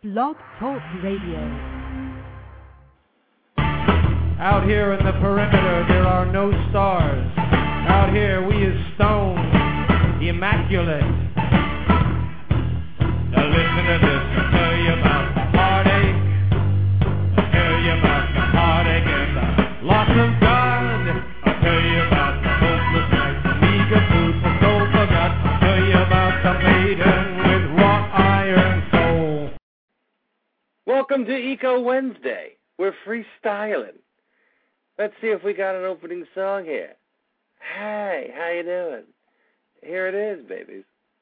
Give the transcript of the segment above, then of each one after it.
Blog Talk Radio. Out here in the perimeter, there are no stars. Out here, we is stone, immaculate. Now listen to this, I'll tell you about the heartache. I'll tell you about the heartache and the loss of God. I'll tell you about the hopeless night, the meager food for soul forgot. I'll tell you about the maiden with wrought iron soul. Welcome to Eco Wednesday. We're freestyling. Let's see if we got an opening song here. Hey, how you doing? Here it is, babies.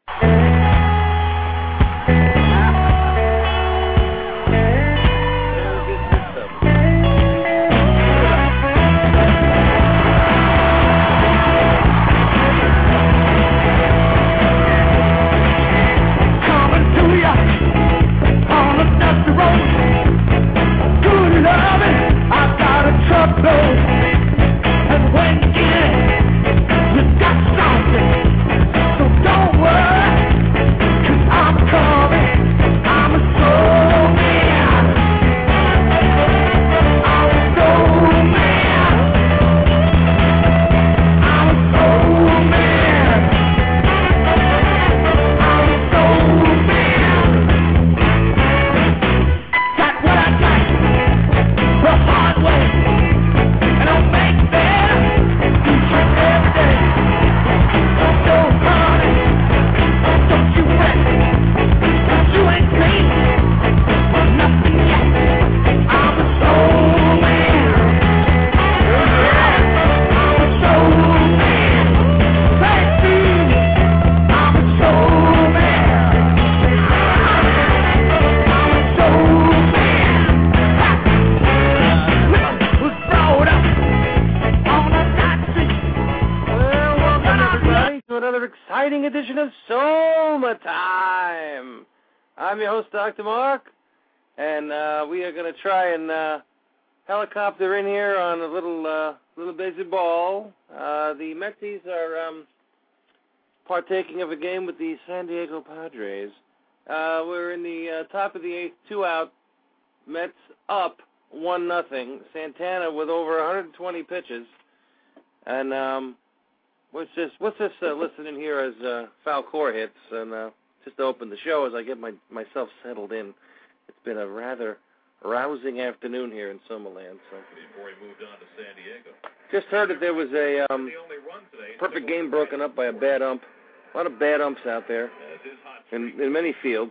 Coming to ya on a dusty road. Good loving, I've got a truckload. And when you get it, you got something. So don't worry, 'cause I'm coming. I'm a soul man. I'm a soul man. I'm a soul man. I'm a soul man. Got what I got the hard way. And I'll make better each and every day. So honey, don't you rest, 'cause you ain't seen nothing yet. I'm a soul man. I'm a soul man. Thank you. I'm a soul man. I'm a soul man. Was brought up on a night street. Well, welcome everybody to another exciting edition of Soma Time. I'm your host, Dr. Mark, and we are going to try and helicopter in here on a little baseball. The Metsies are partaking of a game with the San Diego Padres. We're in the top of the eighth, 2 out. Mets up 1-0. Santana with over 120 pitches. And what's this listening here as Falcor hits, and just to open the show as I get myself settled in. It's been a rather rousing afternoon here in Somaland. So Before he moved on to San Diego. just heard that there was a The only run today. perfect game broken up by a bad ump. A lot of bad umps out there As his hot in many fields.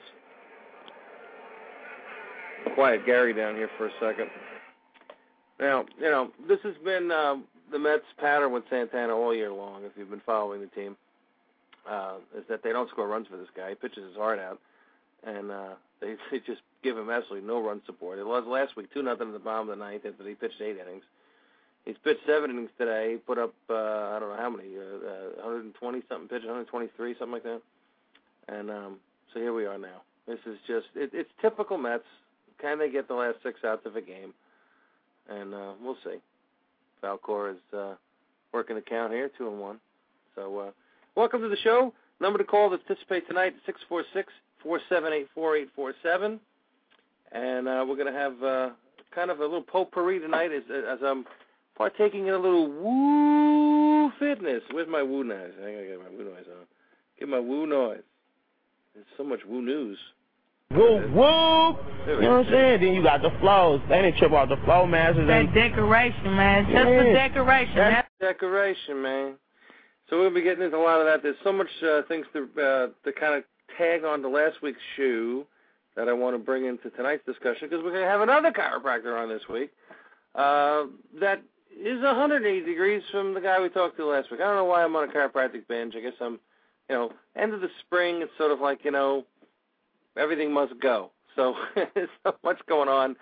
Quiet Gary down here for a second. Now, this has been the Mets' pattern with Santana all year long, if you've been following the team, is that they don't score runs for this guy. He pitches his heart out, and they just give him absolutely no run support. It was last week 2-0 in the bottom of the ninth after he pitched 8 innings. He's pitched 7 innings today. He put up, I don't know how many, 120-something pitches, 123, something like that. And so here we are now. This is just, it's typical Mets. Can they get the last 6 outs of a game? And we'll see. Falcor is working the count here, 2-1. So welcome to the show. Number to call to participate tonight, 646-478-4847. And we're going to have kind of a little potpourri tonight as I'm partaking in a little woo fitness. Where's my woo noise? I got to get my woo noise on. Get my woo noise. There's so much woo news. Woo, woo. You know what I'm saying? Then you got the flows. They didn't trip off the flow masters. That decoration, man. Just the decoration. That's decoration, man. So we'll be getting into a lot of that. There's so much things to kind of tag on to last week's shoe that I want to bring into tonight's discussion, because we're going to have another chiropractor on this week that is 180 degrees from the guy we talked to last week. I don't know why I'm on a chiropractic binge. I guess I'm, end of the spring, it's sort of like, everything must go. So there's so much going on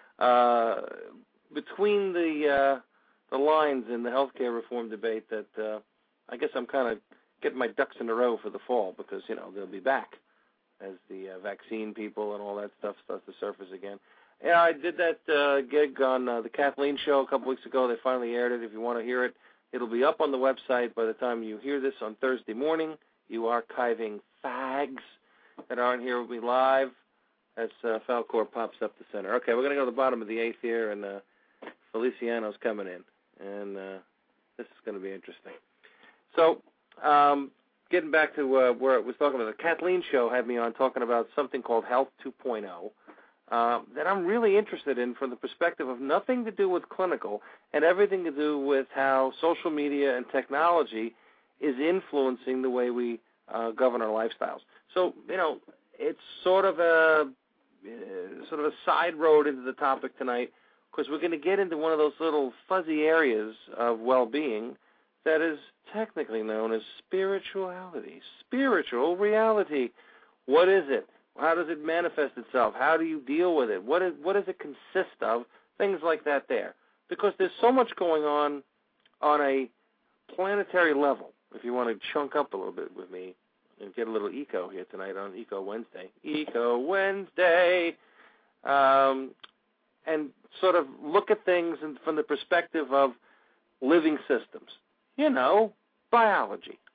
between the lines in the healthcare reform debate that I guess I'm kind of getting my ducks in a row for the fall, because, they'll be back as the vaccine people and all that stuff starts to surface again. Yeah, I did that gig on the Kathleen Show a couple weeks ago. They finally aired it. If you want to hear it, it'll be up on the website by the time you hear this on Thursday morning. You archiving fags that aren't here with me live. as Falcor pops up the center. Okay, we're going to go to the bottom of the 8th here, and Feliciano's coming in. And this is going to be interesting. So, getting back to where I was talking about, the Kathleen show had me on talking about something called Health 2.0 that I'm really interested in from the perspective of nothing to do with clinical and everything to do with how social media and technology is influencing the way we govern our lifestyles. So, it's sort of a side road into the topic tonight, because we're going to get into one of those little fuzzy areas of well-being that is technically known as spirituality, spiritual reality. What is it? How does it manifest itself? How do you deal with it? What does it consist of? Things like that there. Because there's so much going on a planetary level, if you want to chunk up a little bit with me and get a little eco here tonight on Eco Wednesday. Eco Wednesday. And sort of look at things from the perspective of living systems. Biology.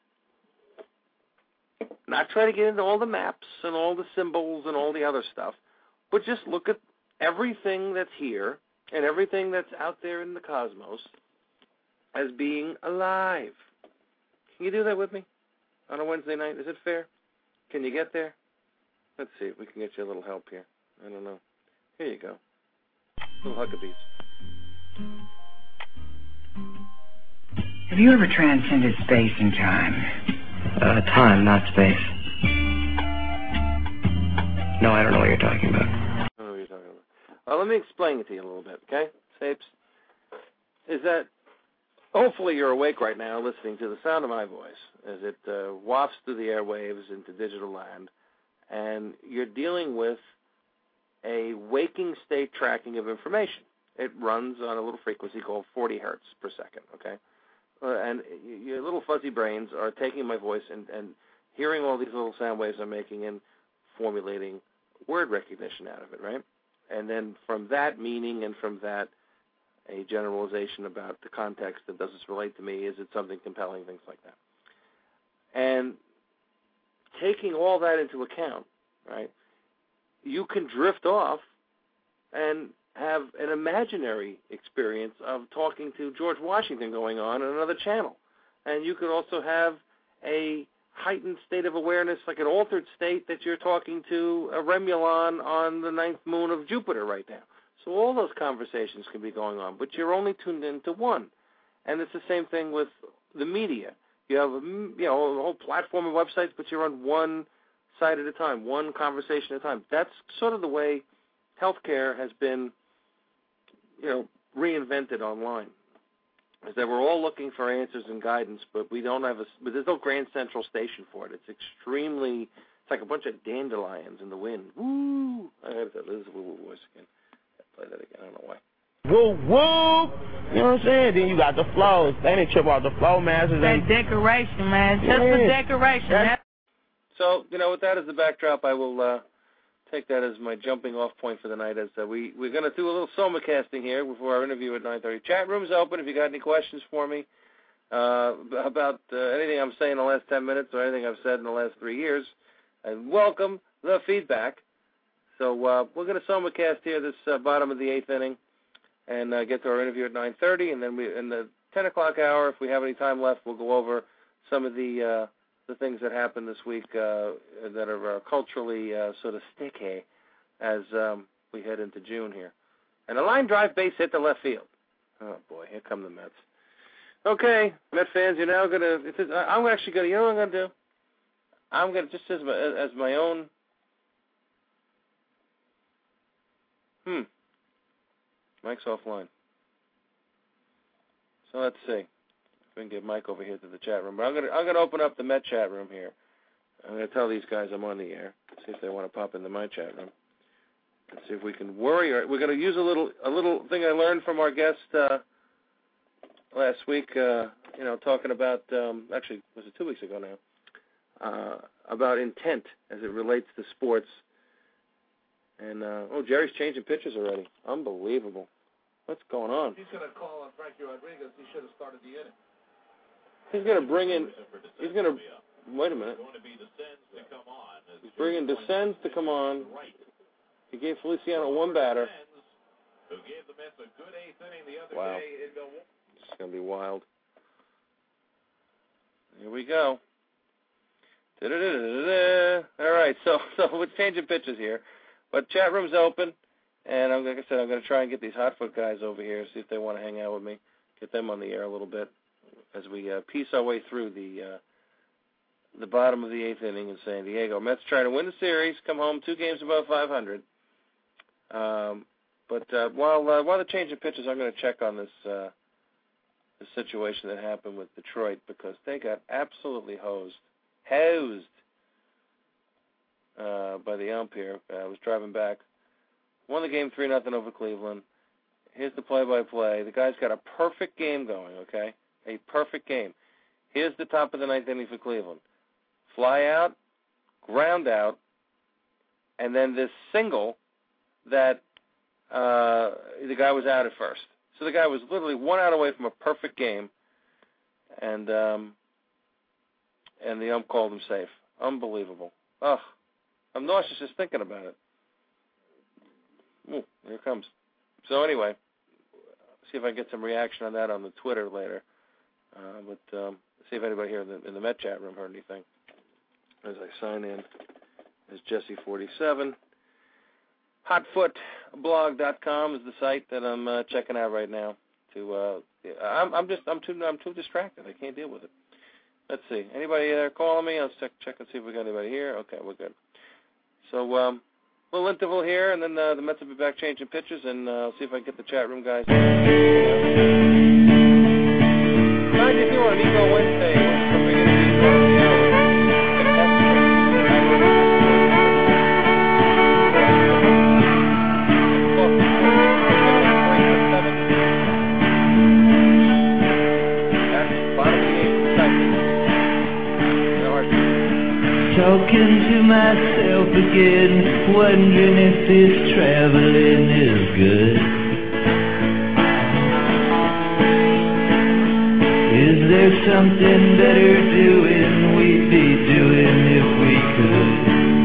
Not try to get into all the maps and all the symbols and all the other stuff, but just look at everything that's here and everything that's out there in the cosmos as being alive. Can you do that with me on a Wednesday night? Is it fair? Can you get there? Let's see if we can get you a little help here. I don't know. Here you go. Little Huckabees. Have you ever transcended space and time? Time, not space. No, I don't know what you're talking about. I don't know what you're talking about. Well, let me explain it to you a little bit, okay? Sapes, is that hopefully you're awake right now listening to the sound of my voice as it wafts through the airwaves into digital land, and you're dealing with a waking state tracking of information. It runs on a little frequency called 40 hertz per second, okay? And your little fuzzy brains are taking my voice and hearing all these little sound waves I'm making and formulating word recognition out of it, right? And then from that meaning and from that a generalization about the context that does this relate to me, is it something compelling, things like that. And taking all that into account, right, you can drift off and have an imaginary experience of talking to George Washington going on another channel. And you could also have a heightened state of awareness, like an altered state that you're talking to a Remulon on the 9th moon of Jupiter right now. So all those conversations can be going on, but you're only tuned into one. And it's the same thing with the media. You have a whole platform of websites, but you're on one side at a time, one conversation at a time. That's sort of the way healthcare has been, reinvented online. Is that we're all looking for answers and guidance, but we don't have but there's no grand central station for it. It's like a bunch of dandelions in the wind. Woo! I heard that. This is a woo voice again. Play that again. I don't know why. Woo, woo! You know what I'm saying? Then you got the flows. They didn't trip off the flow masters. That decoration, man. Just the decoration. So, with that as the backdrop, I will take that as my jumping off point for the night. As we're going to do a little soma casting here before our interview at 9:30. Chat room's open if you got any questions for me about anything I'm saying in the last 10 minutes or anything I've said in the last 3 years. And welcome the feedback. So we're going to soma cast here this bottom of the 8th inning and get to our interview at 9:30. And then in the 10 o'clock hour, if we have any time left, we'll go over some of the things that happened this week that are culturally sort of sticky as we head into June here. And a line drive base hit to left field. Oh, boy, here come the Mets. Okay, Met fans, you're now going to – I'm actually going to – you know what I'm going to do? I'm going to, just as my own Mike's offline. So let's see. We can get Mike over here to the chat room. But I'm gonna open up the Met chat room here. I'm gonna tell these guys I'm on the air. See if they want to pop into my chat room. Let's see if we can worry. We're gonna use a little thing I learned from our guest last week. Talking about actually was it 2 weeks ago now? About intent as it relates to sports. And Jerry's changing pitches already. Unbelievable. What's going on? He's gonna call on Frankie Rodriguez. He should have started the inning. He's going to bring in, wait a minute. It's going to be Descends to come on. He's bringing Descends to come on. He gave Feliciano one batter. Who gave the Mets a good eighth inning the other Wow. day in Milwaukee. It's going to be wild. Here we go. Da-da-da-da-da. All right, so we're changing pitches here. But chat room's open, and like I said, I'm going to try and get these Hotfoot guys over here, see if they want to hang out with me, get them on the air a little bit as we piece our way through the bottom of the eighth inning in San Diego. Mets trying to win the series, come home 2 games above 500. But while they're changing pitches, I'm going to check on this the situation that happened with Detroit because they got absolutely hosed by the ump here. I was driving back, won the game 3-0 over Cleveland. Here's the play-by-play. The guy's got a perfect game going, okay? A perfect game. Here's the top of the ninth inning for Cleveland. Fly out, ground out, and then this single that the guy was out at first. So the guy was literally 1 out away from a perfect game, and the ump called him safe. Unbelievable. Ugh. I'm nauseous just thinking about it. Ooh, here it comes. So anyway, see if I can get some reaction on that on the Twitter later. But see if anybody here in the Met chat room heard anything. As I sign in as Jesse47. Hotfootblog.com is the site that I'm checking out right now. I'm too distracted. I can't deal with it. Let's see. Anybody there calling me? Let's check and see if we got anybody here. Okay, we're good. So little interval here, and then the Mets will be back changing pitches, and I'll see if I can get the chat room guys. Mind if you want an Eco Wednesday, we're bringing an Eco on the hour. Talking to myself again, wondering if this traveling is good. Is there something better doing we'd be doing if we could?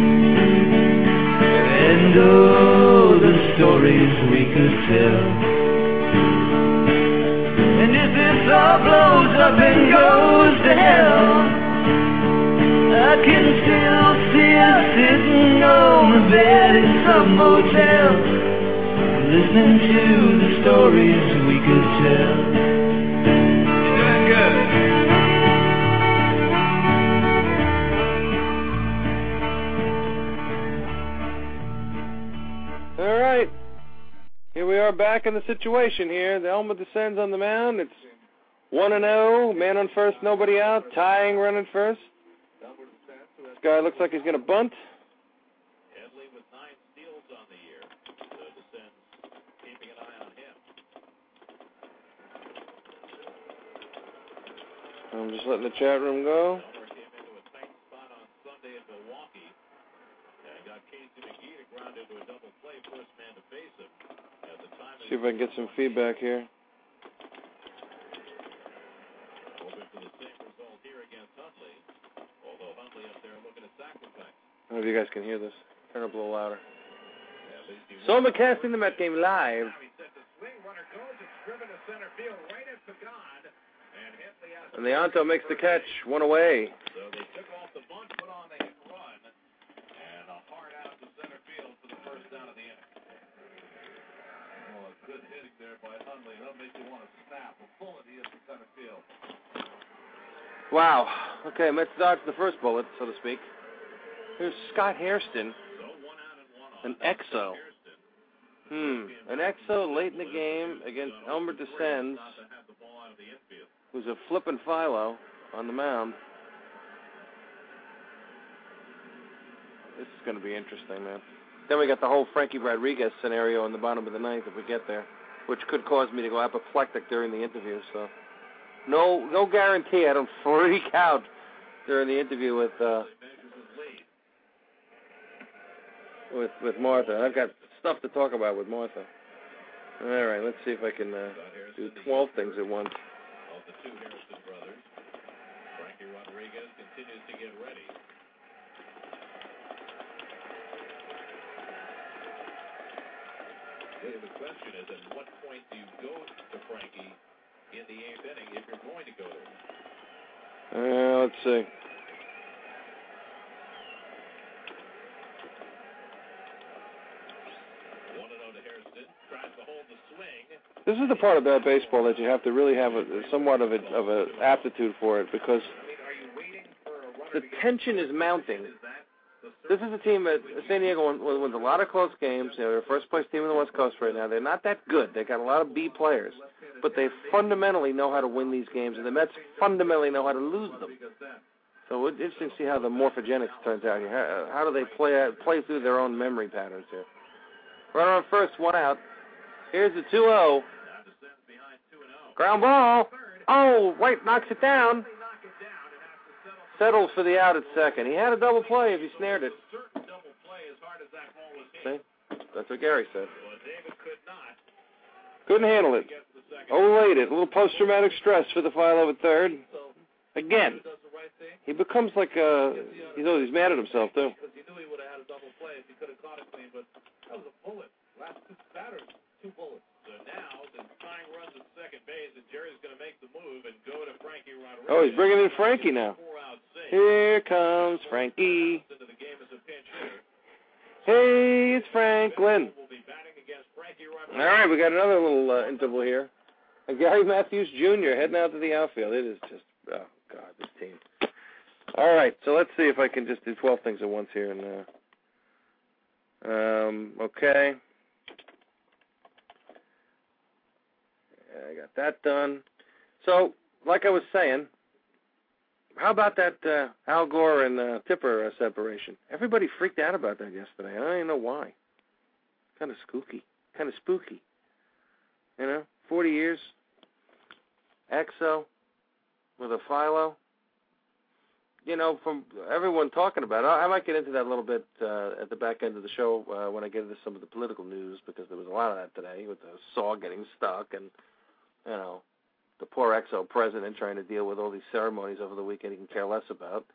And oh, the stories we could tell. And if this all blows up and goes to hell, I can still see us sitting on the bed in some motel, listening to the stories we could tell. You're doing good. All right. Here we are back in the situation here. The Elmer descends on the mound. It's 1-0, man on first, nobody out, tying running first. This guy looks like he's going to bunt. Headley with 9 steals on the year. So Descends keeping an eye on him. I'm just letting the chat room go. Elmer came into a tight spot on Sunday in Milwaukee. And got Casey McGee to ground into a double play, first man to face him. At the time See if I can get some feedback here. hoping for the same result here against Huntley. Although Huntley up there looking at sacrifice. I don't know if you guys can hear this. Turn up a little louder. So McCasting the Met game live. He said the swing runner goes, it's driven to center field right at Pagan. And Headley has And Leonto makes the catch, one away. So they took off the bunt, put on the hit run, and a hard out to center field for the first down of the inning. Oh, a good hitting there by Huntley. That'll make you want to snap. A bullet he is to center field. Wow. Okay, Mets dodged the first bullet, so to speak. Here's Scott Hairston, So 1 out and 1 on. an exo. An exo late in the game against Elmer Descends, Not to have the ball out of the infield. who's a flippin' Philo on the mound. This is going to be interesting, man. Then we got the whole Frankie Rodriguez scenario in the bottom of the ninth if we get there, which could cause me to go apoplectic during the interview. So, no guarantee I don't freak out during the interview with Martha. I've got stuff to talk about with Martha. All right, let's see if I can do 12 things at once. Of the 2 Harrison brothers, Frankie Rodriguez continues to get ready. Really, the question is, at what point do you go to Frankie in the 8th inning if you're going to go to him? Let's see. This is the part about baseball that you have to really have somewhat of a aptitude for it, because the tension is mounting. This is a team that San Diego wins a lot of close games. They're the first place team in the West Coast right now. They're not that good. They got a lot of B players, but they fundamentally know how to win these games, and the Mets fundamentally know how to lose them. So it's interesting to see how the morphogenics turns out here. How do they play through their own memory patterns here? Runner on first, one out. Here's the 2-0. Ground ball. Oh, White knocks it down. Settles for the out at second. He had a double play if he snared it. See? That's what Gary said. Couldn't handle it. Overlaid it. A little post-traumatic stress for the Philo at third. Again. He becomes like he's mad at himself, too. He knew he would have had a double play if he could have caught it clean, but that was a bullet. Last two batters, 2 bullets. So now the tying runs at second base, and Jerry's going to make the move and go to Frankie Rodriguez. Oh, he's bringing in Frankie now. Here comes Frankie. Hey, it's Franklin. All right, we got another little interval here. And Gary Matthews Jr. heading out to the outfield. It is just, oh, God, this team. All right, so let's see if I can just do 12 things at once here. Okay. I got that done. So, like I was saying, how about that Al Gore and Tipper separation? Everybody freaked out about that yesterday. I don't even know why. Kind of spooky. 40 years. Exo with a Philo. From everyone talking about it, I might get into that a little bit at the back end of the show when I get into some of the political news, because there was a lot of that today with the saw getting stuck and, the poor Exo president trying to deal with all these ceremonies over the weekend he can care less about.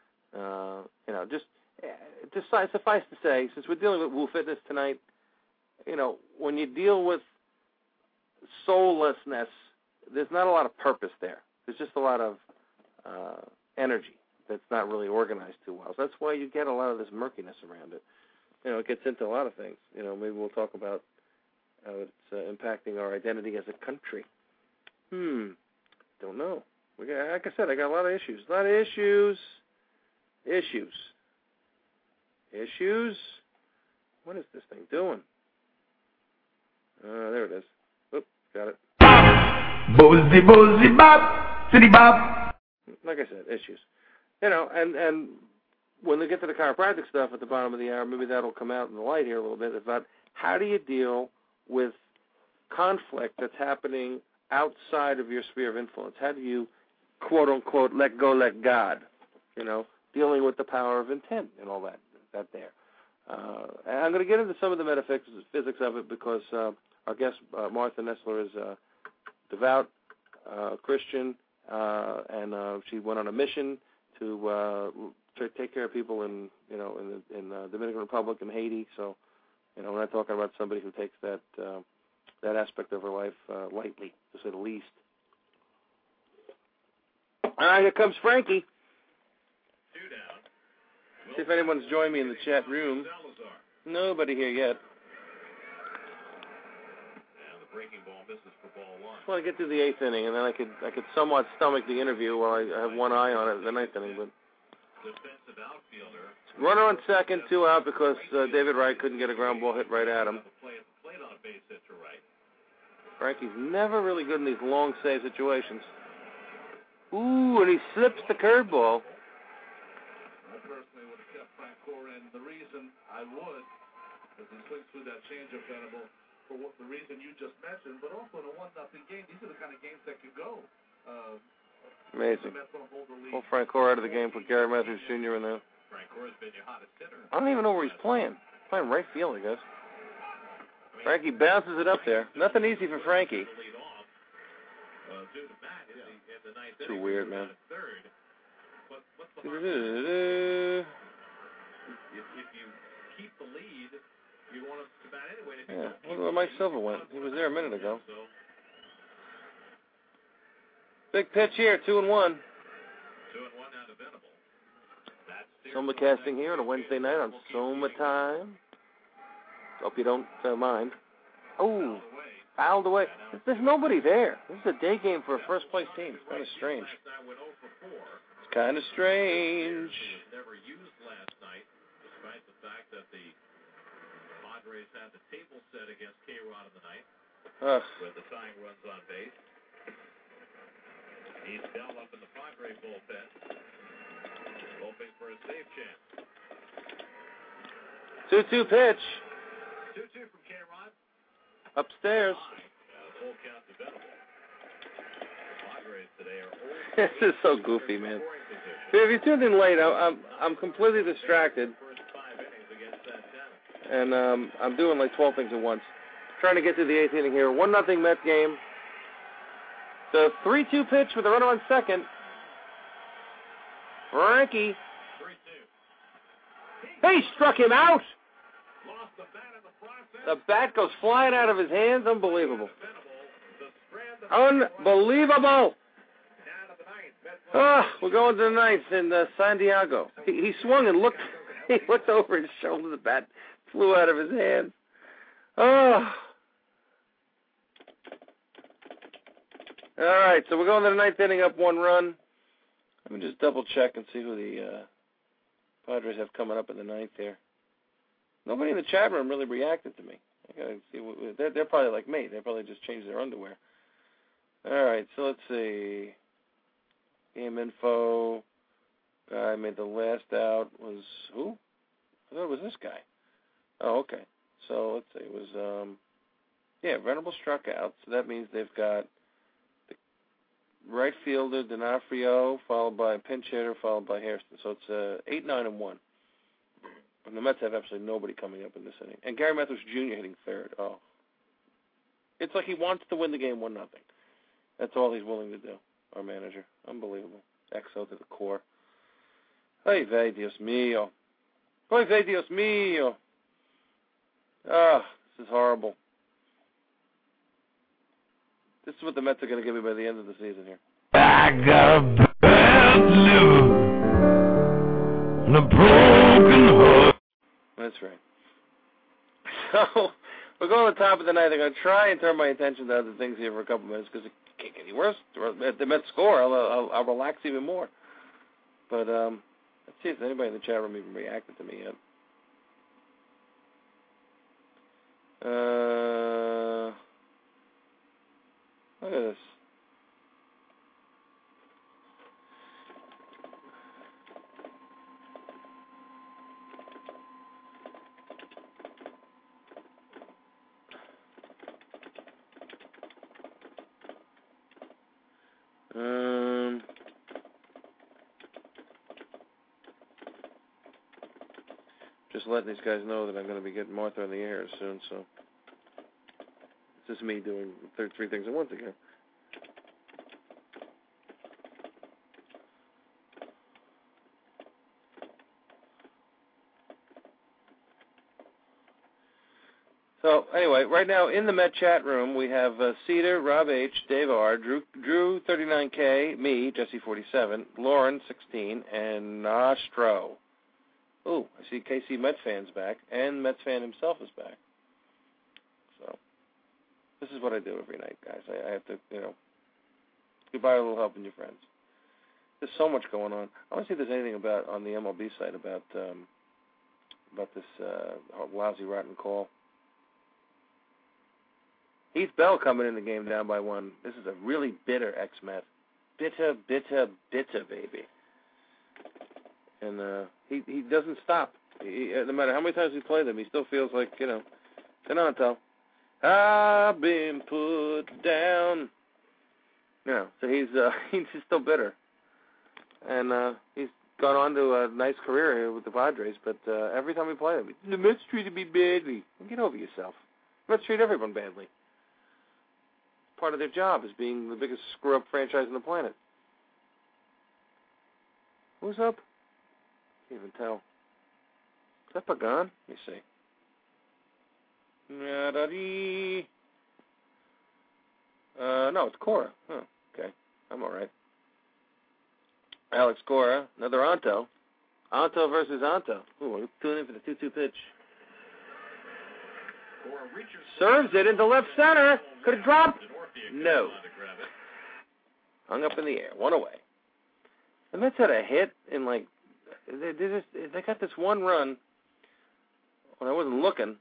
Just suffice to say, since we're dealing with Woo Fitness tonight, when you deal with soullessness, there's not a lot of purpose there. There's just a lot of energy that's not really organized too well. So that's why you get a lot of this murkiness around it. It gets into a lot of things. Maybe we'll talk about how it's impacting our identity as a country. Don't know. Like I said, I got a lot of issues. Issues. What is this thing doing? There it is. Oop, got it. Boozy bop, city bop. Like I said, issues. And when they get to the chiropractic stuff at the bottom of the hour, maybe that'll come out in the light here a little bit about how do you deal with conflict that's happening outside of your sphere of influence. How do you, quote unquote, let go, let God? Dealing with the power of intent and all that there. And I'm going to get into some of the metaphysics of it because our guest Martha Nessler is a devout Christian, and she went on a mission to take care of people in the Dominican Republic and Haiti. So, we're not talking about somebody who takes that aspect of her life lightly, to say the least. All right, here comes Frankie. 2 down. See if anyone's joined me in the chat room. Nobody here yet. And the breaking ball misses for ball 1. I want to get through the 8th inning, and then I could somewhat stomach the interview while I have one eye on it in the 9th inning. But defensive outfielder. Runner on second, 2 out because David Wright couldn't get a ground ball hit right at him. Played on a base hit to right. Frankie's never really good in these long save situations. Ooh, and he slips the curveball. I personally would have kept Frank Cora, and the reason I would is he swings through that changeup animal for the reason you just mentioned, but also in a 1-0 game. These are the kind of games that could go. Amazing. Pull Frank Cora out of the game, put Gary Matthews Jr. in there. Frank Cora's been your hottest hitter. I don't even know where he's playing. He's playing right field, I guess. Frankie bounces it up there. Nothing easy for Frankie. Too weird, man. If you keep the lead, you want to bat anyway. Yeah, look where Mike Silva went. He was there a minute ago. Big pitch here, 2-1. 2-1 now to Venable. Soma casting here on a Wednesday night on Soma Time. Hope you don't mind. Oh, fouled away. There's nobody there. This is a day game for a first-place team. It's kind of strange. It's kind of strange. Never used last night, despite the fact that the Padres had the table set against K-Rod in the night with the tying runs on base. He's down up in the Padre bullpen, hoping for a save chance. 2-2 pitch. 2-2 from K-Rod. Upstairs. Full count to Venable. Padres today are This is so goofy, man. If you tuned in late, I'm completely distracted. And I'm doing like 12 things at once. Trying to get to the 8th inning here. 1-0 Mets game. The 3-2 pitch with a runner on second. Frankie. 3-2. He struck him out. Lost the bat in the process. The bat goes flying out of his hands. Unbelievable. Unbelievable. We're going to the 9th in San Diego. He swung and looked. He looked over his shoulder. The bat flew out of his hands. Oh. All right, so we're going to the 9th inning, up 1 run. Let me just double check and see who the Padres have coming up in the 9th here. Nobody in the chat room really reacted to me. I gotta see. They're probably like me. They probably just changed their underwear. All right, so let's see. Game info. Guy made the last out was who? I thought it was this guy. Oh, okay. So let's see. It was Venable struck out. So that means they've got the right fielder D'Onofrio, followed by pinch hitter, followed by Hairston. So it's 8-9-1. And the Mets have absolutely nobody coming up in this inning. And Gary Matthews Jr. hitting third. Oh. It's like he wants to win the game 1-0. That's all he's willing to do, our manager. Unbelievable. XO to the core. Ay vey, Dios mío. Ay vey, Dios mío. This is horrible. This is what the Mets are going to give me by the end of the season here. I got a bad liver and a broken heart. That's right. So, we're going to the top of the 9th. I'm going to try and turn my attention to other things here for a couple minutes because it can't get any worse. If the Mets score, I'll relax even more. But let's see if anybody in the chat room even reacted to me yet. Look at this. Just letting these guys know that I'm going to be getting Martha on the air soon, so it's just me doing 3 things at once again. So, anyway, right now in the Met chat room, we have Cedar, Rob H., Dave R., Drew 39K, me, Jesse 47, Lauren 16, and Nostro. Ooh, I see KC Met fans back, and Mets fan himself is back. So, this is what I do every night, guys. I have to, goodbye a little help and your friends. There's so much going on. I want to see if there's anything about on the MLB site about this lousy, rotten call. Heath Bell coming in the game down by 1. This is a really bitter ex-Met. Bitter, baby. And he doesn't stop. No matter how many times we play them, he still feels like, Donato. I've been put down. So he's still bitter. And he's gone on to a nice career here with the Padres, but every time we play them, the Mets treated me badly. Get over yourself. The Mets treat everyone badly. Part of their job is being the biggest screw-up franchise on the planet. Who's up? Can't even tell. Is that Pagan? Let me see. No, it's Cora. Oh, okay. I'm all right. Alex Cora, another Anto. Anto versus Anto. Ooh, we'll tune in for the 2-2 pitch. Serves it into left center. Could it drop? No. Hung up in the air. One away. The Mets had a hit in they got this one run when I wasn't looking,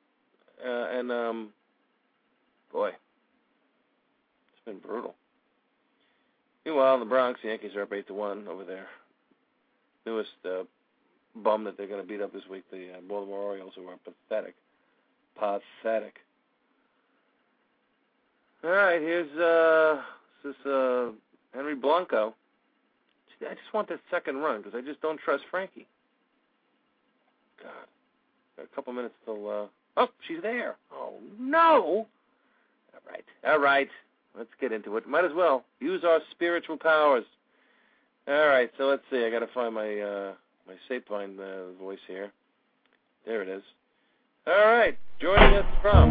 boy, it's been brutal. Meanwhile, in the Bronx, the Yankees are up 8-1 over there. Newest bum that they're going to beat up this week, the Baltimore Orioles, who are pathetic. Pathetic. All right, here's Henry Blanco. I just want that second run because I just don't trust Frankie. God. Got a couple minutes till... Oh, she's there. Oh, no. All right. Let's get into it. Might as well use our spiritual powers. All right, so let's see. I got to find my Sapine voice here. There it is. All right, joining us from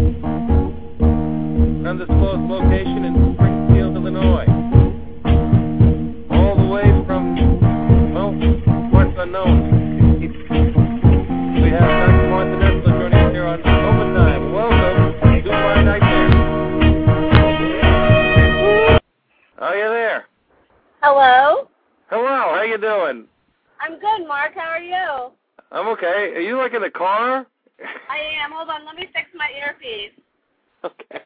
an undisclosed location in Springfield, Illinois. All the way from, parts unknown. We have Dr. Martha Nessler joining us here on Overtime. Welcome to my nightmare. Are you there? Hello? Hello, how you doing? I'm good, Mark. How are you? I'm okay. Are you in the car? I am. Hold on. Let me fix my earpiece. Okay.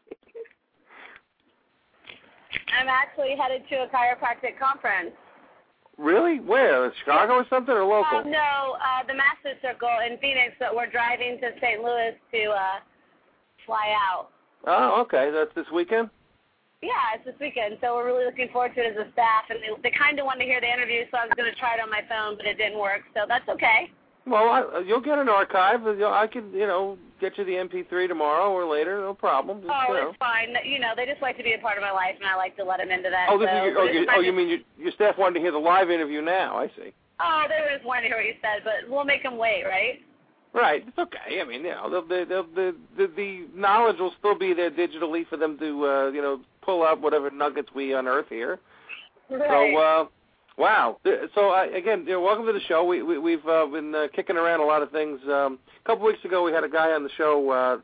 I'm actually headed to a chiropractic conference. Really? Where? Chicago or something, or local? No, the Master Circle in Phoenix, but we're driving to St. Louis to fly out. Oh, okay. That's this weekend? Yeah, it's this weekend, so we're really looking forward to it as a staff. And they kind of wanted to hear the interview, so I was going to try it on my phone, but it didn't work, so that's okay. Well, you'll get an archive. I could, get you the MP3 tomorrow or later. No problem. Just, it's fine. They just like to be a part of my life, and I like to let them into that. Oh, you mean your staff wanted to hear the live interview now? I see. Oh, they were just wanting to hear what you said, but we'll make them wait, right? Right. It's okay. I mean, the knowledge will still be there digitally for them to, pull up whatever nuggets we unearth here. Right. So, wow. So, again, welcome to the show. We've been kicking around a lot of things. A couple weeks ago, we had a guy on the show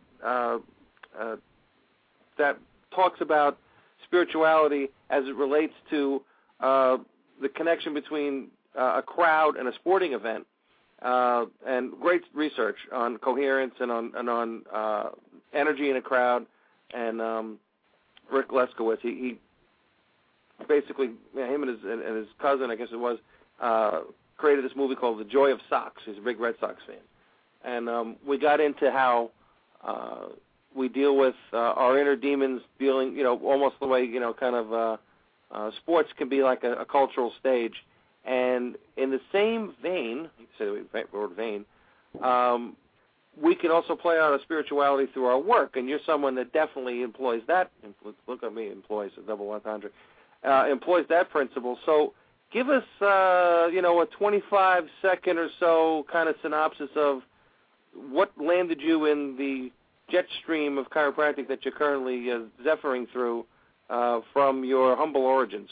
that talks about spirituality as it relates to the connection between a crowd and a sporting event, and great research on coherence and on energy in a crowd. And Rick Leskowitz, he basically, him and his cousin, I guess it was, created this movie called The Joy of Sox. He's a big Red Sox fan. And we got into how we deal with our inner demons, dealing, almost the way, sports can be like a cultural stage. And in the same vein, you can say the word vein, we can also play out a spirituality through our work. And you're someone that definitely employs that. Look at me, employs a double entendre. Employs that principle. So give us, a 25-second or so kind of synopsis of what landed you in the jet stream of chiropractic that you're currently zephyring through from your humble origins.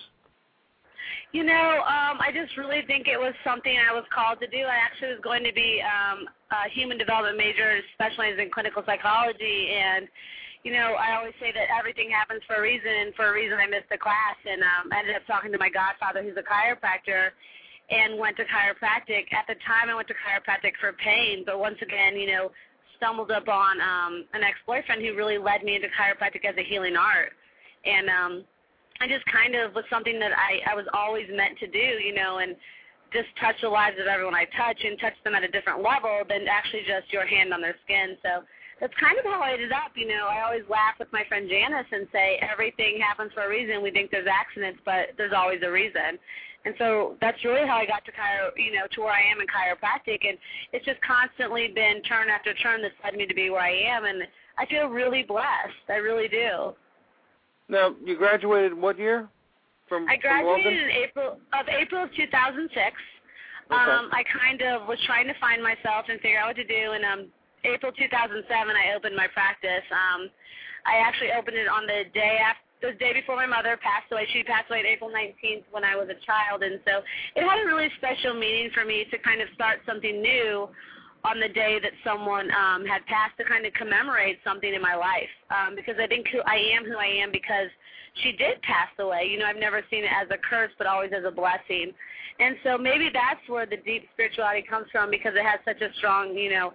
I just really think it was something I was called to do. I actually was going to be a human development major, specializing in clinical psychology, and I always say that everything happens for a reason, and for a reason I missed the class, and I ended up talking to my godfather, who's a chiropractor, and went to chiropractic. At the time, I went to chiropractic for pain, but once again, stumbled upon an ex-boyfriend who really led me into chiropractic as a healing art, and I just kind of was something that I was always meant to do, and just touch the lives of everyone I touch and touch them at a different level than actually just your hand on their skin. So that's kind of how I ended up. I always laugh with my friend Janice and say everything happens for a reason. We think there's accidents, but there's always a reason. And so that's really how I got to to where I am in chiropractic. And it's just constantly been turn after turn that's led me to be where I am. And I feel really blessed. I really do. Now, you graduated what year? I graduated in April of 2006. Okay. I kind of was trying to find myself and figure out what to do, and April 2007, I opened my practice. I actually opened it on the day before my mother passed away. She passed away on April 19th when I was a child, and so it had a really special meaning for me to kind of start something new on the day that someone had passed, to kind of commemorate something in my life, because I think I am because she did pass away. You know, I've never seen it as a curse, but always as a blessing. And so maybe that's where the deep spirituality comes from, because it has such a strong, you know,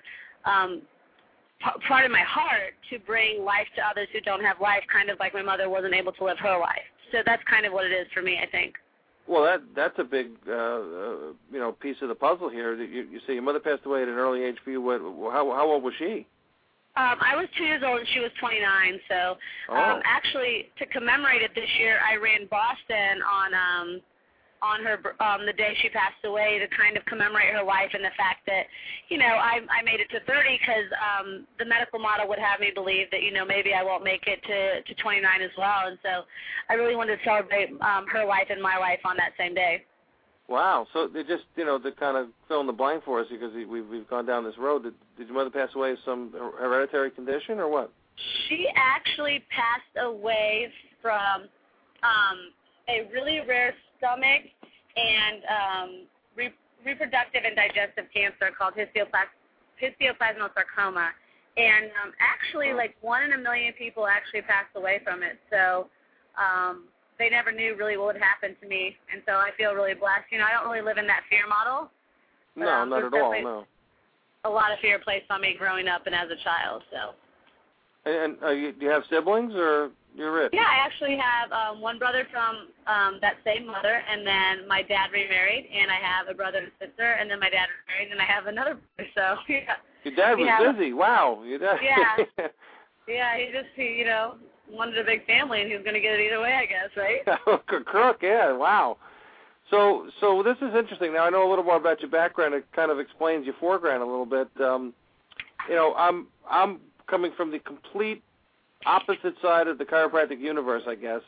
part of my heart to bring life to others who don't have life, kind of like my mother wasn't able to live her life. So that's kind of what it is for me, I think. Well, that's a big, piece of the puzzle here. You say your mother passed away at an early age for you. How old was she? I was 2 years old and she was 29. So actually, to commemorate it this year, I ran Boston on her the day she passed away, to kind of commemorate her life and the fact that, you know, I made it to 30 because the medical model would have me believe that, you know, maybe I won't make it to 29 as well. And so I really wanted to celebrate her life and my life on that same day. Wow. So they just, you know, to kind of fill in the blank for us, because we've gone down this road, did your mother pass away of some hereditary condition or what? She actually passed away from a really rare stomach and reproductive and digestive cancer called histioplazmal sarcoma. And actually, like 1 in a million people actually passed away from it. So they never knew really what would happen to me. And so I feel really blessed. You know, I don't really live in that fear model. No, not at all, no. A lot of fear placed on me growing up and as a child, so. And do you have siblings, or you're rich? Yeah, I actually have one brother from that same mother, and then my dad remarried, and I have a brother and sister, and then my dad remarried, and I have another brother, so, yeah. Your dad was busy. Wow. Your dad. Yeah. Yeah, he wanted a big family, and he was going to get it either way, I guess, right? Crook, yeah, wow. So this is interesting. Now, I know a little more about your background. It kind of explains your foreground a little bit. I'm coming from the complete opposite side of the chiropractic universe, I guess.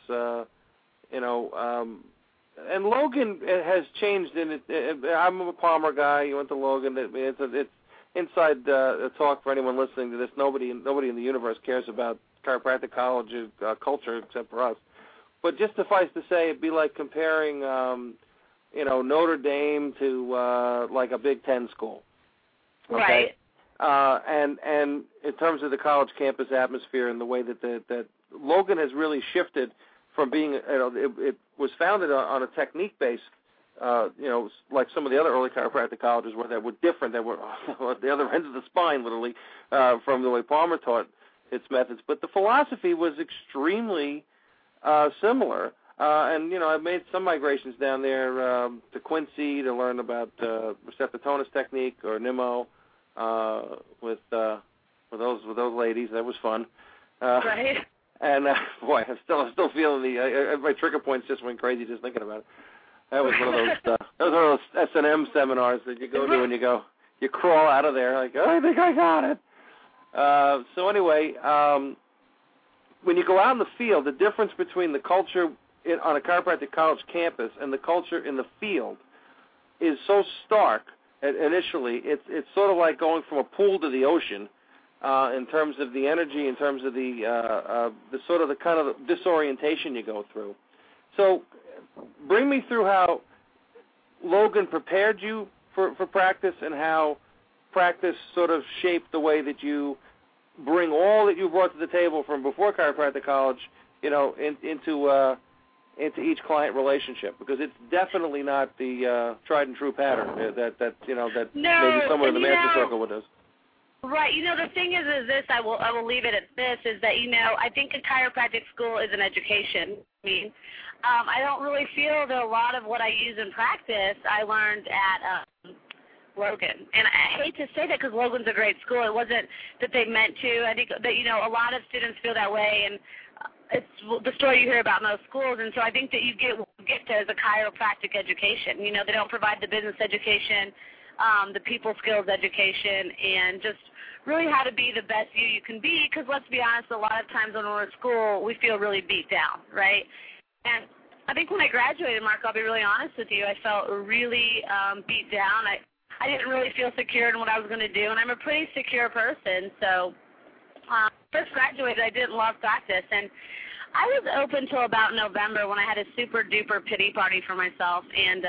And Logan has changed in it. I'm a Palmer guy. You went to Logan. It's inside talk for anyone listening to this. Nobody in the universe cares about chiropractic college culture except for us. But just suffice to say, it'd be like comparing, Notre Dame to like a Big Ten school. Okay? Right. And in terms of the college campus atmosphere and the way that Logan has really shifted from being, it was founded on a technique base, like some of the other early chiropractic colleges that were different, that were at the other end of the spine, literally, from the way Palmer taught its methods. But the philosophy was extremely similar. And I've made some migrations down there to Quincy to learn about receptor-tonus technique, or NIMO, with those ladies. That was fun. Right. And boy, I'm still feeling my trigger points just went crazy just thinking about it. That was one of those S&M seminars that you go to and you crawl out of there like, oh, I think I got it. So anyway, when you go out in the field, the difference between the culture on a chiropractic college campus and the culture in the field is so stark. Initially, it's sort of like going from a pool to the ocean in terms of the energy, in terms of the sort of the kind of disorientation you go through. So bring me through how Logan prepared you for practice, and how practice sort of shaped the way that you bring all that you brought to the table from before chiropractic college, into each client relationship, because it's definitely not the tried and true pattern that maybe someone in the master circle would do. Right. The thing is this. I will leave it at this. Is that I think a chiropractic school is an education. I don't really feel that a lot of what I use in practice I learned at Logan. And I hate to say that because Logan's a great school. It wasn't that they meant to. I think that a lot of students feel that way, and it's the story you hear about most schools. And so I think that you get to as a chiropractic education. They don't provide the business education, the people skills education, and just really how to be the best you can be, because let's be honest, a lot of times when we're at school, we feel really beat down, right? And I think when I graduated, Mark, I'll be really honest with you, I felt really beat down. I didn't really feel secure in what I was going to do, and I'm a pretty secure person. So first graduated, I didn't love practice, and I was open till about November when I had a super-duper pity party for myself, and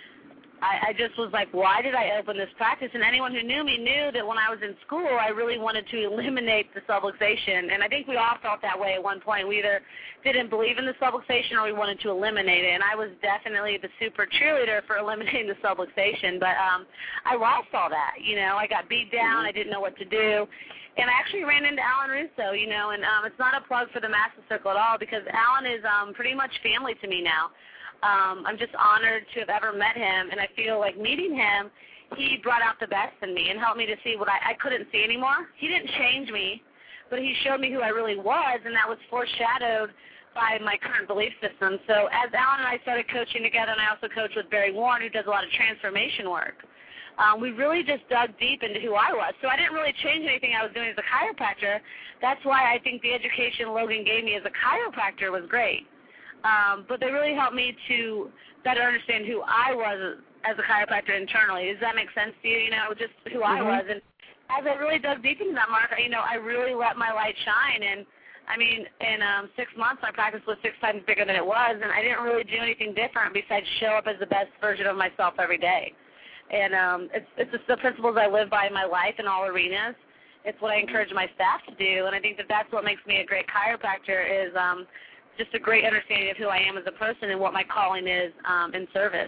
I just was like, why did I open this practice? And anyone who knew me knew that when I was in school, I really wanted to eliminate the subluxation, and I think we all felt that way at one point. We either didn't believe in the subluxation or we wanted to eliminate it, and I was definitely the super cheerleader for eliminating the subluxation, but I lost all that. I got beat down. I didn't know what to do. And I actually ran into Alan Russo, and it's not a plug for the Master Circle at all because Alan is pretty much family to me now. I'm just honored to have ever met him, and I feel like meeting him, he brought out the best in me and helped me to see what I couldn't see anymore. He didn't change me, but he showed me who I really was, and that was foreshadowed by my current belief system. So as Alan and I started coaching together, and I also coach with Barry Warren, who does a lot of transformation work, we really just dug deep into who I was. So I didn't really change anything I was doing as a chiropractor. That's why I think the education Logan gave me as a chiropractor was great. But they really helped me to better understand who I was as a chiropractor internally. Does that make sense to you? Just who I was. And as I really dug deep into that, Mark, I really let my light shine. And, in 6 months, my practice was 6 times bigger than it was, and I didn't really do anything different besides show up as the best version of myself every day. And it's just the principles I live by in my life in all arenas. It's what I encourage my staff to do, and I think that's what makes me a great chiropractor is just a great understanding of who I am as a person and what my calling is in service.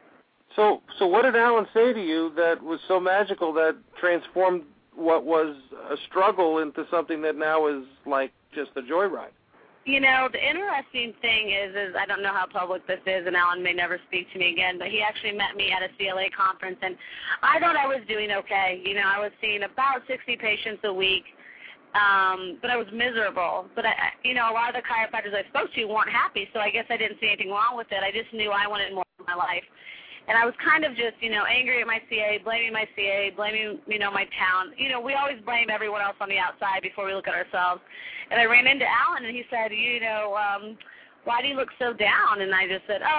So what did Alan say to you that was so magical that transformed what was a struggle into something that now is like just a joyride? The interesting thing is I don't know how public this is, and Alan may never speak to me again, but he actually met me at a CLA conference, and I thought I was doing okay. I was seeing about 60 patients a week, but I was miserable. But, a lot of the chiropractors I spoke to weren't happy, so I guess I didn't see anything wrong with it. I just knew I wanted more in my life. And I was kind of just, angry at my CA, blaming my CA, blaming, my town. We always blame everyone else on the outside before we look at ourselves. And I ran into Alan, and he said, why do you look so down? And I just said,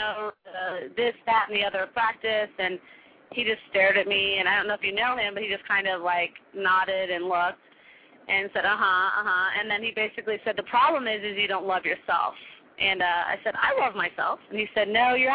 this, that, and the other practice. And he just stared at me, and I don't know if you know him, but he just kind of, nodded and looked and said, And then he basically said, the problem is you don't love yourself. And I said, I love myself. And he said, no, you're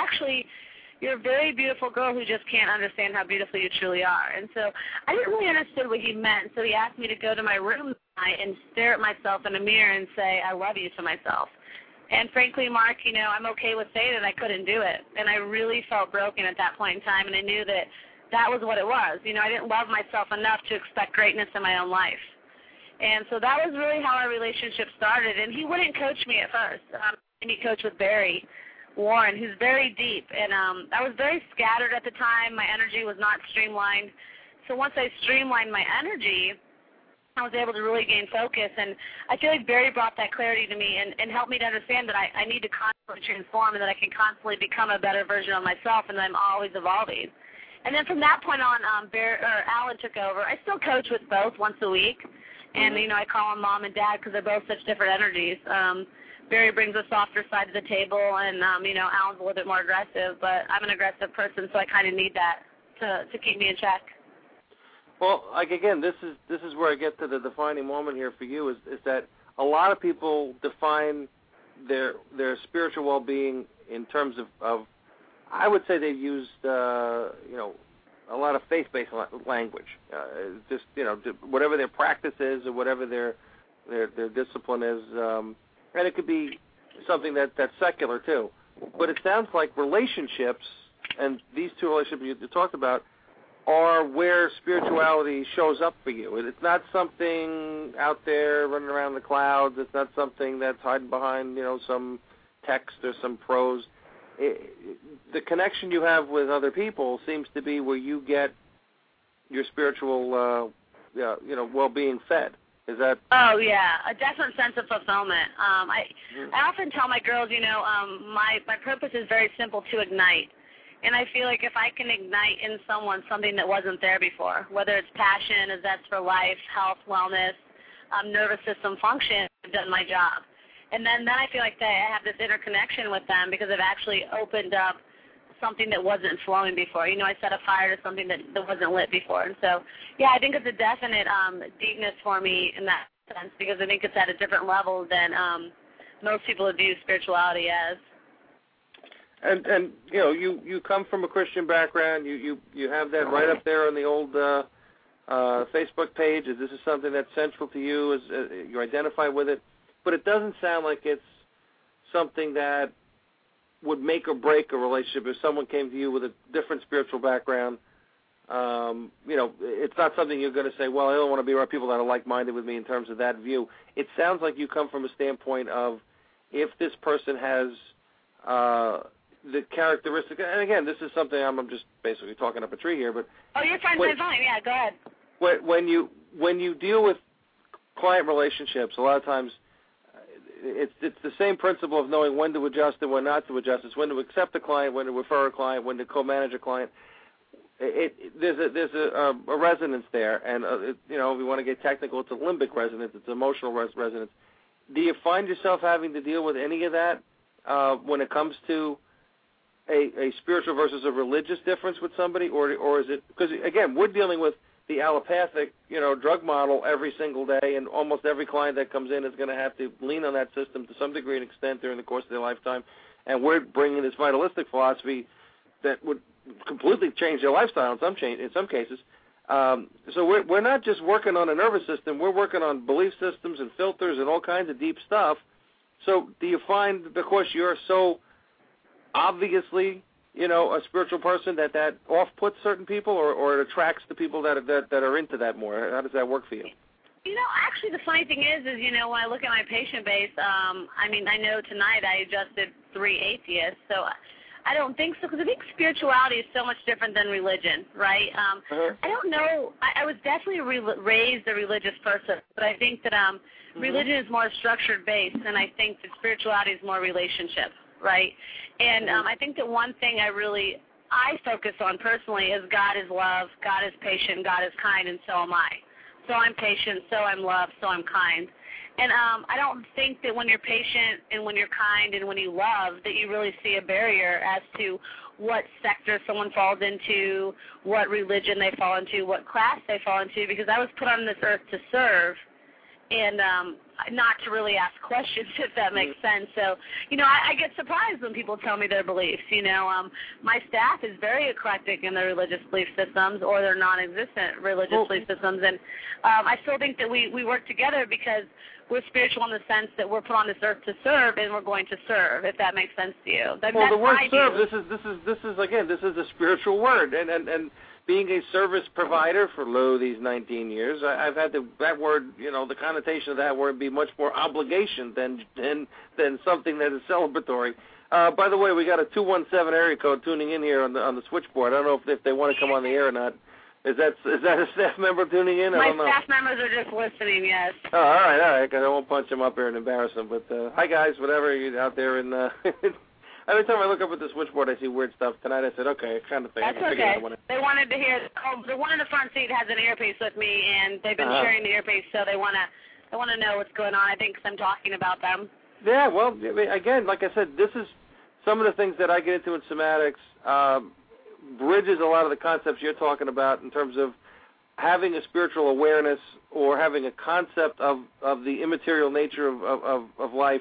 a very beautiful girl who just can't understand how beautiful you truly are. And so I didn't really understand what he meant, so he asked me to go to my room tonight and stare at myself in a mirror and say, I love you to myself. And frankly, Mark, I'm okay with saying it. I couldn't do it. And I really felt broken at that point in time, and I knew that was what it was. I didn't love myself enough to expect greatness in my own life. And so that was really how our relationship started. And he wouldn't coach me at first. He coached with Barry Warren, who's very deep, and I was very scattered at the time. My energy was not streamlined. So once I streamlined my energy, I was able to really gain focus, and I feel like Barry brought that clarity to me and helped me to understand that I need to constantly transform and that I can constantly become a better version of myself, and that I'm always evolving. And then from that point on, Alan took over. I still coach with both once a week, and, I call them mom and dad because they're both such different energies. Barry brings a softer side to the table, and, Alan's a little bit more aggressive, but I'm an aggressive person, so I kind of need that to keep me in check. Well, again, this is where I get to the defining moment here for you is that a lot of people define their spiritual well-being in terms of I would say they've used, a lot of faith-based language. Just, whatever their practice is or whatever their discipline is, and it could be something that's secular, too. But it sounds like relationships, and these two relationships you talked about, are where spirituality shows up for you. It's not something out there running around the clouds. It's not something that's hiding behind, some text or some prose. The connection you have with other people seems to be where you get your spiritual, well-being fed. Is that? Oh, yeah, a definite sense of fulfillment. I often tell my girls, my purpose is very simple, to ignite. And I feel like if I can ignite in someone something that wasn't there before, whether it's passion, a zest for life, health, wellness, nervous system function, I've done my job. And then I feel like I have this interconnection with them because I've actually opened up something that wasn't flowing before. You know, I set a fire to something that wasn't lit before. And so, yeah, I think it's a definite deepness for me in that sense, because I think it's at a different level than most people view spirituality as. And you know, you come from a Christian background. You have that right up there on the old Facebook page. This is something that's central to you. As you identify with it, but it doesn't sound like it's something that would make or break a relationship. If someone came to you with a different spiritual background, you know, it's not something you're going to say, well, I don't want to be around people that are like-minded with me in terms of that view. It sounds like you come from a standpoint of, if this person has the characteristic, and again, this is something I'm just basically talking up a tree here, but you're fine. Yeah, go ahead. When you deal with client relationships, a lot of times it's the same principle of knowing when to adjust and when not to adjust. It's when to accept a client, when to refer a client, when to co-manage a client. There's a resonance there, and you know, if we want to get technical, it's a limbic resonance, it's emotional resonance. Do you find yourself having to deal with any of that when it comes to a spiritual versus a religious difference with somebody, or is it, because again, we're dealing with the allopathic, you know, drug model every single day, and almost every client that comes in is going to have to lean on that system to some degree and extent during the course of their lifetime, and we're bringing this vitalistic philosophy that would completely change their lifestyle in some cases. So we're not just working on a nervous system, we're working on belief systems and filters and all kinds of deep stuff. So do you find, because you're so obviously, you know, a spiritual person, that off-puts certain people, or it attracts the people that are into that more? How does that work for you? You know, actually, the funny thing is, you know, when I look at my patient base, I mean, I know tonight I adjusted 3 atheists, so I don't think so, because I think spirituality is so much different than religion, right? I don't know. I was definitely raised a religious person, but I think that religion is more structured-based, and I think that spirituality is more relationship, right? And I think that one thing I focus on personally is God is love, God is patient, God is kind, and so am I. So I'm patient, so I'm love, so I'm kind. And I don't think that when you're patient and when you're kind and when you love that you really see a barrier as to what sector someone falls into, what religion they fall into, what class they fall into, because I was put on this earth to serve and not to really ask questions, if that makes sense. So, you know, I get surprised when people tell me their beliefs. You know, my staff is very eclectic in their religious belief systems or their non-existent religious belief systems, and I still think that we work together because we're spiritual in the sense that we're put on this earth to serve, and we're going to serve, if that makes sense to you. Well, the word serve, this is again, this is a spiritual word, and being a service provider for these 19 years, I've had that word, you know, the connotation of that word be much more obligation than something that is celebratory. By the way, we got a 217 area code tuning in here on the switchboard. I don't know if they want to come on the air or not. Is that a staff member tuning in? I don't know. My staff members are just listening, yes. Oh, all right, because I won't punch them up here and embarrass them. But hi, guys, whatever, you're out there. And every time I look up at the switchboard, I see weird stuff. Tonight I said, okay, I kind of think. That's okay. They wanted to hear. The one in the front seat has an earpiece with me, and they've been sharing the earpiece, so they want to know what's going on. I think 'cause I'm talking about them. Yeah, well, again, like I said, this is some of the things that I get into in somatics. Bridges a lot of the concepts you're talking about in terms of having a spiritual awareness or having a concept of the immaterial nature of life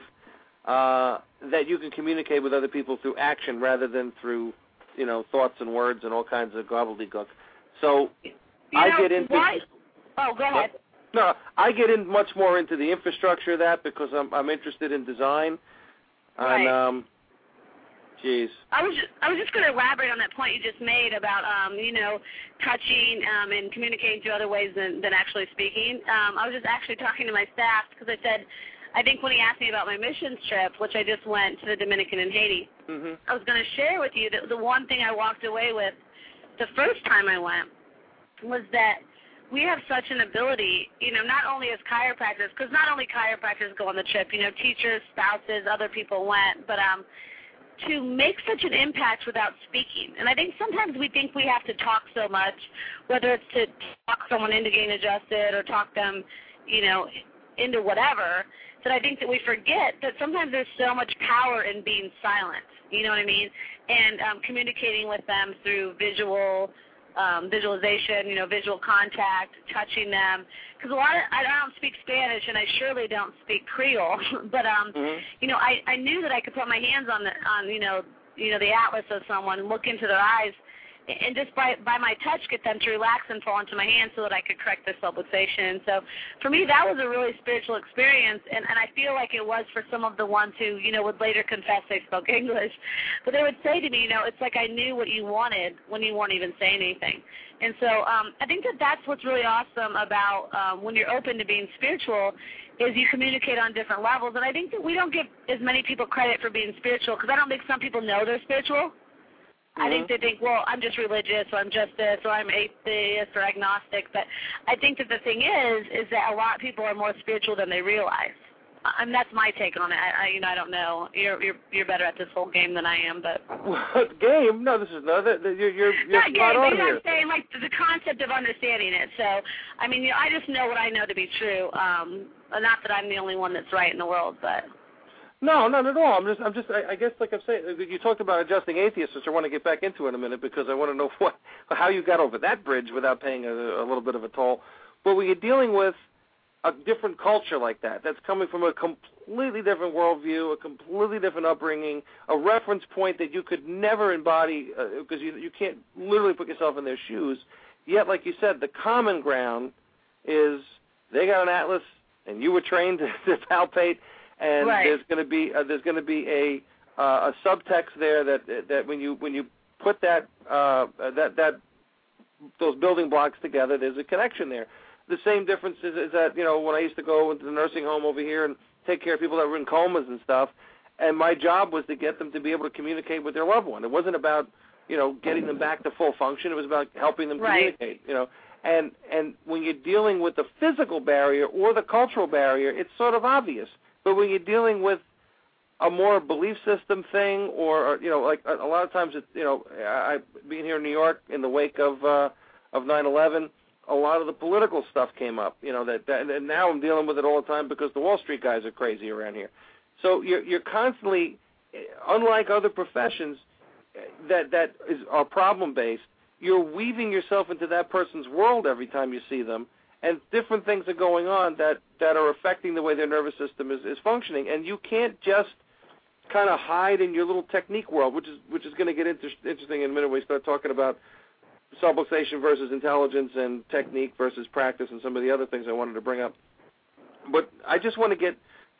that you can communicate with other people through action rather than through, you know, thoughts and words and all kinds of gobbledygook. So I get into... Oh, go ahead. No, I get in much more into the infrastructure of that because I'm interested in design. Right. And, Jeez. I was just going to elaborate on that point you just made about, you know, touching and communicating through other ways than actually speaking. I was just actually talking to my staff because I said, I think when he asked me about my missions trip, which I just went to the Dominican and Haiti, I was going to share with you that the one thing I walked away with the first time I went was that we have such an ability, you know, not only as chiropractors, because not only chiropractors go on the trip, you know, teachers, spouses, other people went, but to make such an impact without speaking. And I think sometimes we think we have to talk so much, whether it's to talk someone into getting adjusted or talk them, you know, into whatever, that I think that we forget that sometimes there's so much power in being silent, you know what I mean, and communicating with them through visualization, visual contact, touching them. Because I don't speak Spanish, and I surely don't speak Creole, but I knew that I could put my hands on the atlas of someone and look into their eyes, and just by my touch get them to relax and fall into my hands so that I could correct their subluxation. So for me, that was a really spiritual experience, and I feel like it was for some of the ones who, would later confess they spoke English. But they would say to me, it's like I knew what you wanted when you weren't even saying anything. And so I think that that's what's really awesome about when you're open to being spiritual is you communicate on different levels. And I think that we don't give as many people credit for being spiritual because I don't think some people know they're spiritual. I think they think, well, I'm just religious, or I'm just this, or I'm atheist, or agnostic. But I think that the thing is that a lot of people are more spiritual than they realize. And that's my take on it. I don't know. You're better at this whole game than I am, but what game? No, this is not. You're not spot game, on but here. I'm saying like the concept of understanding it. So I mean, I just know what I know to be true. Not that I'm the only one that's right in the world, but. No, not at all. I guess, like I'm saying, you talked about adjusting atheists, which I want to get back into in a minute because I want to know how you got over that bridge without paying a little bit of a toll. But when you're dealing with a different culture like that, that's coming from a completely different worldview, a completely different upbringing, a reference point that you could never embody because you can't literally put yourself in their shoes. Yet, like you said, the common ground is they got an atlas, and you were trained to palpate. And right. there's going to be a subtext there that when you put those building blocks together, there's a connection there. The same difference is that when I used to go into the nursing home over here and take care of people that were in comas and stuff, and my job was to get them to be able to communicate with their loved one. It wasn't about getting them back to full function. It was about helping them communicate. And when you're dealing with the physical barrier or the cultural barrier, it's sort of obvious. But when you're dealing with a more belief system thing, or like a lot of times, I being here in New York in the wake of 9/11, a lot of the political stuff came up. And now I'm dealing with it all the time because the Wall Street guys are crazy around here. So you're constantly, unlike other professions that are problem based, you're weaving yourself into that person's world every time you see them. And different things are going on that are affecting the way their nervous system is functioning. And you can't just kind of hide in your little technique world, which is going to get interesting in a minute when we start talking about subluxation versus intelligence and technique versus practice and some of the other things I wanted to bring up. But I just want to get,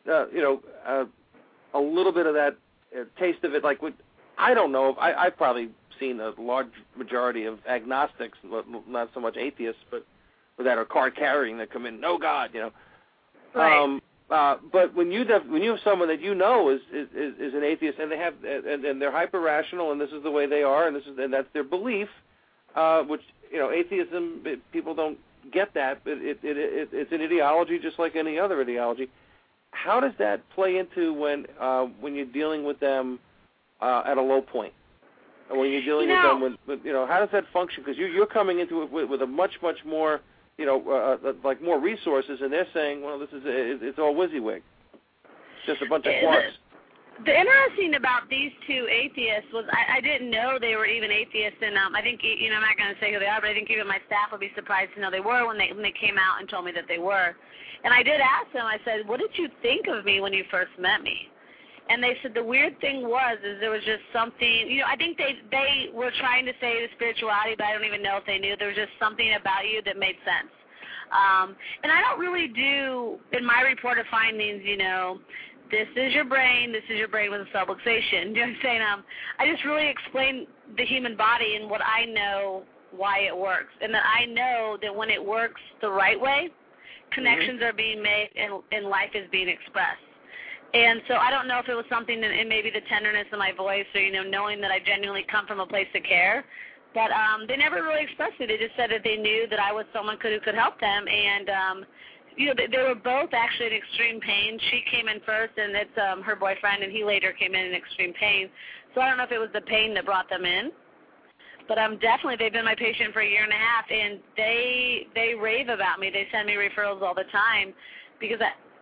a little bit of that taste of it. Like, I don't know. I've probably seen a large majority of agnostics, not so much atheists, but that are card carrying that come in, no God, Right. But when you have someone that is an atheist and they have and they're hyper rational and this is the way they are and that's their belief, which atheism, people don't get that, but it's an ideology just like any other ideology. How does that play into when you're dealing with them at a low point? When you're dealing with them with how does that function? Because you're coming into it with a much more like more resources, and they're saying, well, it's all WYSIWYG, just a bunch of quarks. The interesting about these two atheists was I didn't know they were even atheists, and I think I'm not going to say who they are, but I think even my staff would be surprised to know they were when they came out and told me that they were. And I did ask them. I said, "What did you think of me when you first met me?" And they said the weird thing was there was just something, I think they were trying to say the spirituality, but I don't even know if they knew. There was just something about you that made sense. And I don't really do, in my report of findings, this is your brain with a subluxation. You know what I'm saying? I just really explain the human body and what I know why it works. And that I know that when it works the right way, connections are being made and life is being expressed. And so I don't know if it was something in maybe the tenderness of my voice or, knowing that I genuinely come from a place of care. But they never really expressed it. They just said that they knew that I was someone who could help them. And, they were both actually in extreme pain. She came in first, and it's her boyfriend, and he later came in extreme pain. So I don't know if it was the pain that brought them in. But definitely they've been my patient for a year and a half, and they rave about me. They send me referrals all the time because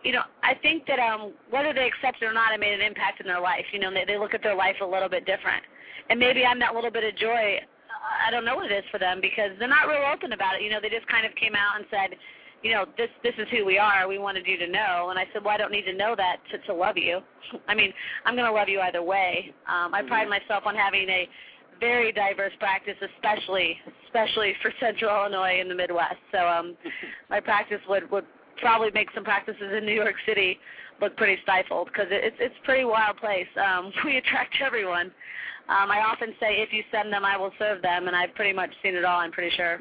I think that whether they accept it or not, it made an impact in their life. They look at their life a little bit different. And maybe I'm that little bit of joy. I don't know what it is for them because they're not real open about it. They just kind of came out and said, this is who we are. We wanted you to know. And I said, well, I don't need to know that to love you. I mean, I'm going to love you either way. I pride myself on having a very diverse practice, especially for Central Illinois and the Midwest. So my practice would probably make some practices in New York City look pretty stifled because it's a pretty wild place. We attract everyone. I often say, if you send them, I will serve them, and I've pretty much seen it all, I'm pretty sure.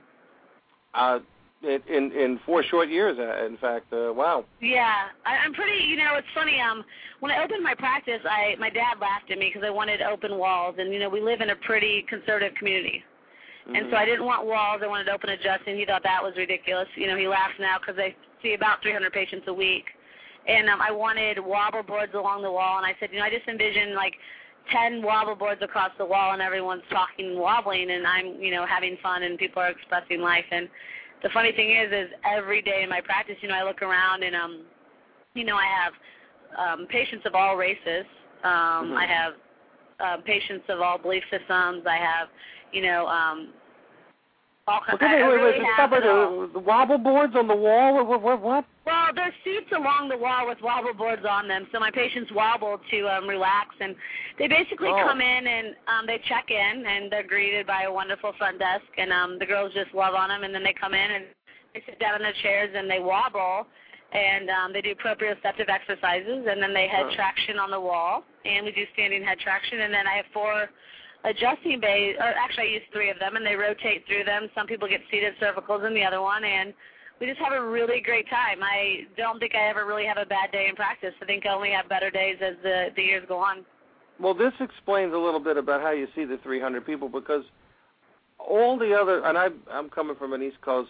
In 4 short years, in fact, wow. Yeah, I'm pretty, it's funny, when I opened my practice, my dad laughed at me because I wanted open walls, and, we live in a pretty conservative community. Mm-hmm. And so I didn't want walls, I wanted open adjusting. He thought that was ridiculous. He laughs now because I see about 300 patients a week. And I wanted wobble boards along the wall, and I said, I just envision, 10 wobble boards across the wall, and everyone's talking and wobbling, and I'm, having fun, and people are expressing life. And the funny thing is every day in my practice, I look around, and, I have patients of all races. I have patients of all belief systems. I have, all kinds. Wait, stop right there. The wobble boards on the wall? What? Well, there's seats along the wall with wobble boards on them, so my patients wobble to relax, and they basically come in and they check in, and they're greeted by a wonderful front desk, and the girls just love on them, and then they come in and they sit down in their chairs and they wobble, and they do proprioceptive exercises, and then they head traction on the wall, and we do standing head traction, and then I have 4 adjusting bays, or actually I use 3 of them, and they rotate through them. Some people get seated cervicals in the other one, and we just have a really great time. I don't think I ever really have a bad day in practice. I think I only have better days as the years go on. Well, this explains a little bit about how you see the 300 people, because all the other, and I'm coming from an East Coast,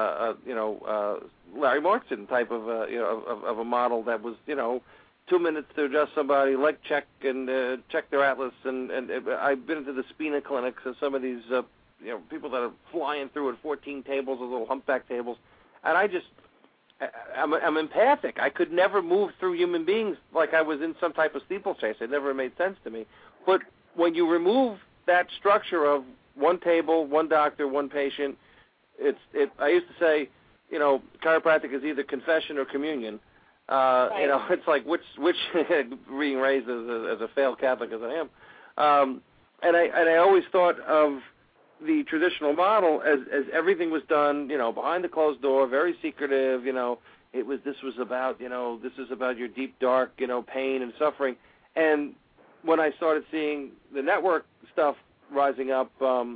Larry Markson type of, of a model that was, 2 minutes to adjust somebody, leg check, and check their atlas, and I've been to the Spina clinics and some of these, people that are flying through at 14 tables, those little humpback tables, and I'm empathic. I could never move through human beings like I was in some type of steeplechase. It never made sense to me. But when you remove that structure of one table, one doctor, one patient, I used to say, chiropractic is either confession or communion. Right. It's like which being raised as a failed Catholic as I am, and I always thought of the traditional model as everything was done, behind the closed door, very secretive. This was about your deep dark, pain and suffering. And when I started seeing the network stuff rising up,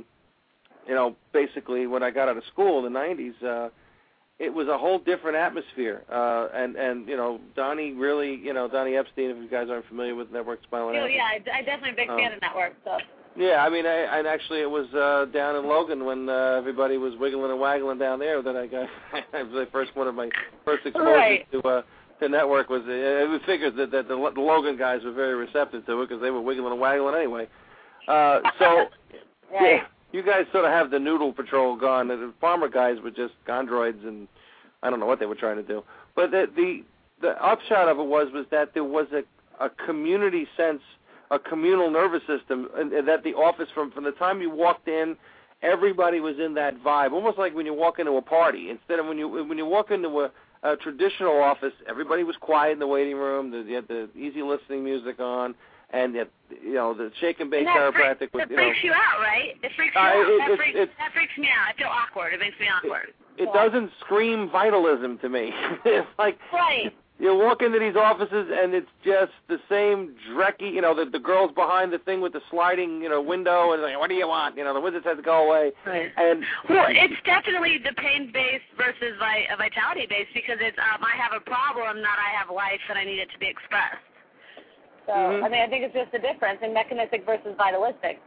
basically when I got out of school in the 90s. It was a whole different atmosphere, and Donnie really, Donnie Epstein, if you guys aren't familiar with Network Spinal Anatomy. Yeah, I definitely a big fan of Network. So. Yeah, I mean, and actually it was down in Logan when everybody was wiggling and waggling down there that I got. One of my first exposures to Network was. It was figured that the Logan guys were very receptive to it because they were wiggling and waggling anyway. So. Right. Yeah. You guys sort of have the noodle patrol gone. The farmer guys were just gondroids, and I don't know what they were trying to do. But the upshot of it was that there was a community sense, a communal nervous system, and that the office, from the time you walked in, everybody was in that vibe, almost like when you walk into a party. Instead of when you walk into a traditional office, everybody was quiet in the waiting room. You had the easy listening music on. And the shake and bake chiropractic was. It freaks you out, right? It freaks you out. That freaks me out. I feel awkward. It makes me awkward. It doesn't scream vitalism to me. It's like you walk into these offices and it's just the same drecky. The girls behind the thing with the sliding window and like, what do you want? The wizard says to go away. Right. And it's definitely the pain based versus vitality based because it's I have a problem, not I have life, and I need it to be expressed. So, I mean, I think it's just the difference in mechanistic versus vitalistic.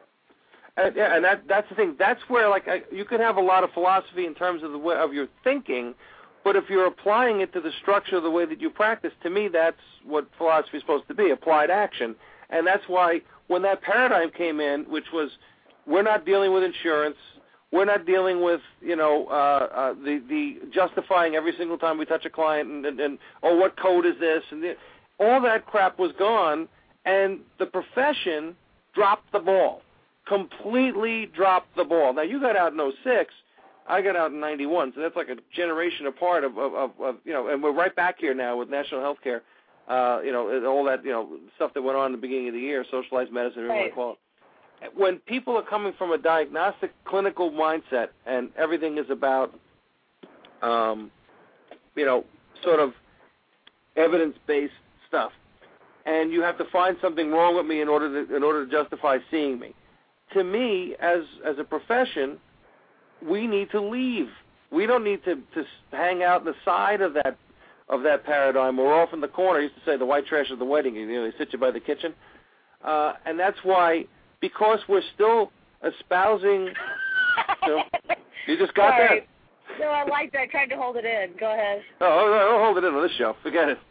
And that's the thing. That's where, you can have a lot of philosophy in terms of of your thinking, but if you're applying it to the structure of the way that you practice, to me, that's what philosophy is supposed to be, applied action. And that's why when that paradigm came in, which was we're not dealing with insurance, We're not dealing with, the justifying every single time we touch a client and what code is this? And all that crap was gone, and the profession dropped the ball, completely dropped the ball. Now, you got out in 06. I got out in 91, so that's like a generation apart of and we're right back here now with national health care, all that, stuff that went on in the beginning of the year, socialized medicine, whatever you want to call it. When people are coming from a diagnostic clinical mindset and everything is about, sort of evidence-based stuff, and you have to find something wrong with me in order to justify seeing me. To me, as a profession, we need to leave. We don't need to hang out the side of that paradigm. We're off in the corner. I used to say the white trash of the wedding. They sit you by the kitchen. And that's why, because we're still espousing. You just got that? No, I like that. I tried to hold it in. Go ahead. Oh, don't hold it in on this show. Forget it.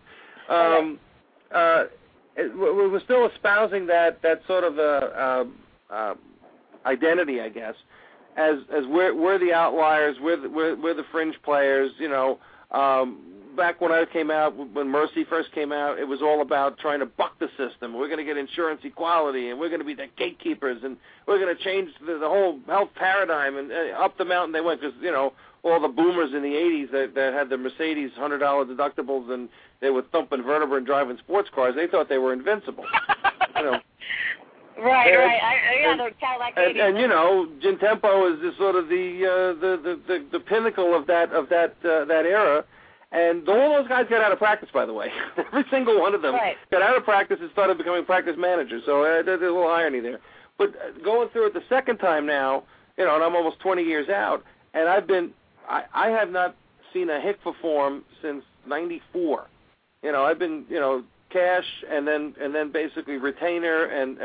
We're still espousing that sort of identity, I guess, as we're the outliers, we're the fringe players. Back when I came out, when Mercy first came out, it was all about trying to buck the system. We're going to get insurance equality, and we're going to be the gatekeepers, and we're going to change the whole health paradigm. And up the mountain they went, because all the boomers in the 80s that had the Mercedes $100 deductibles, and they were thumping vertebra and driving sports cars. They thought they were invincible. Right. The Cadillac 80s. And Jim Tempo is sort of the pinnacle of that era. And all those guys got out of practice, by the way. Every single one of them got out of practice and started becoming practice managers. So there's a little irony there. But going through it the second time now, and I'm almost 20 years out, and I have not seen a HICFA form since '94. I've been cash and then basically retainer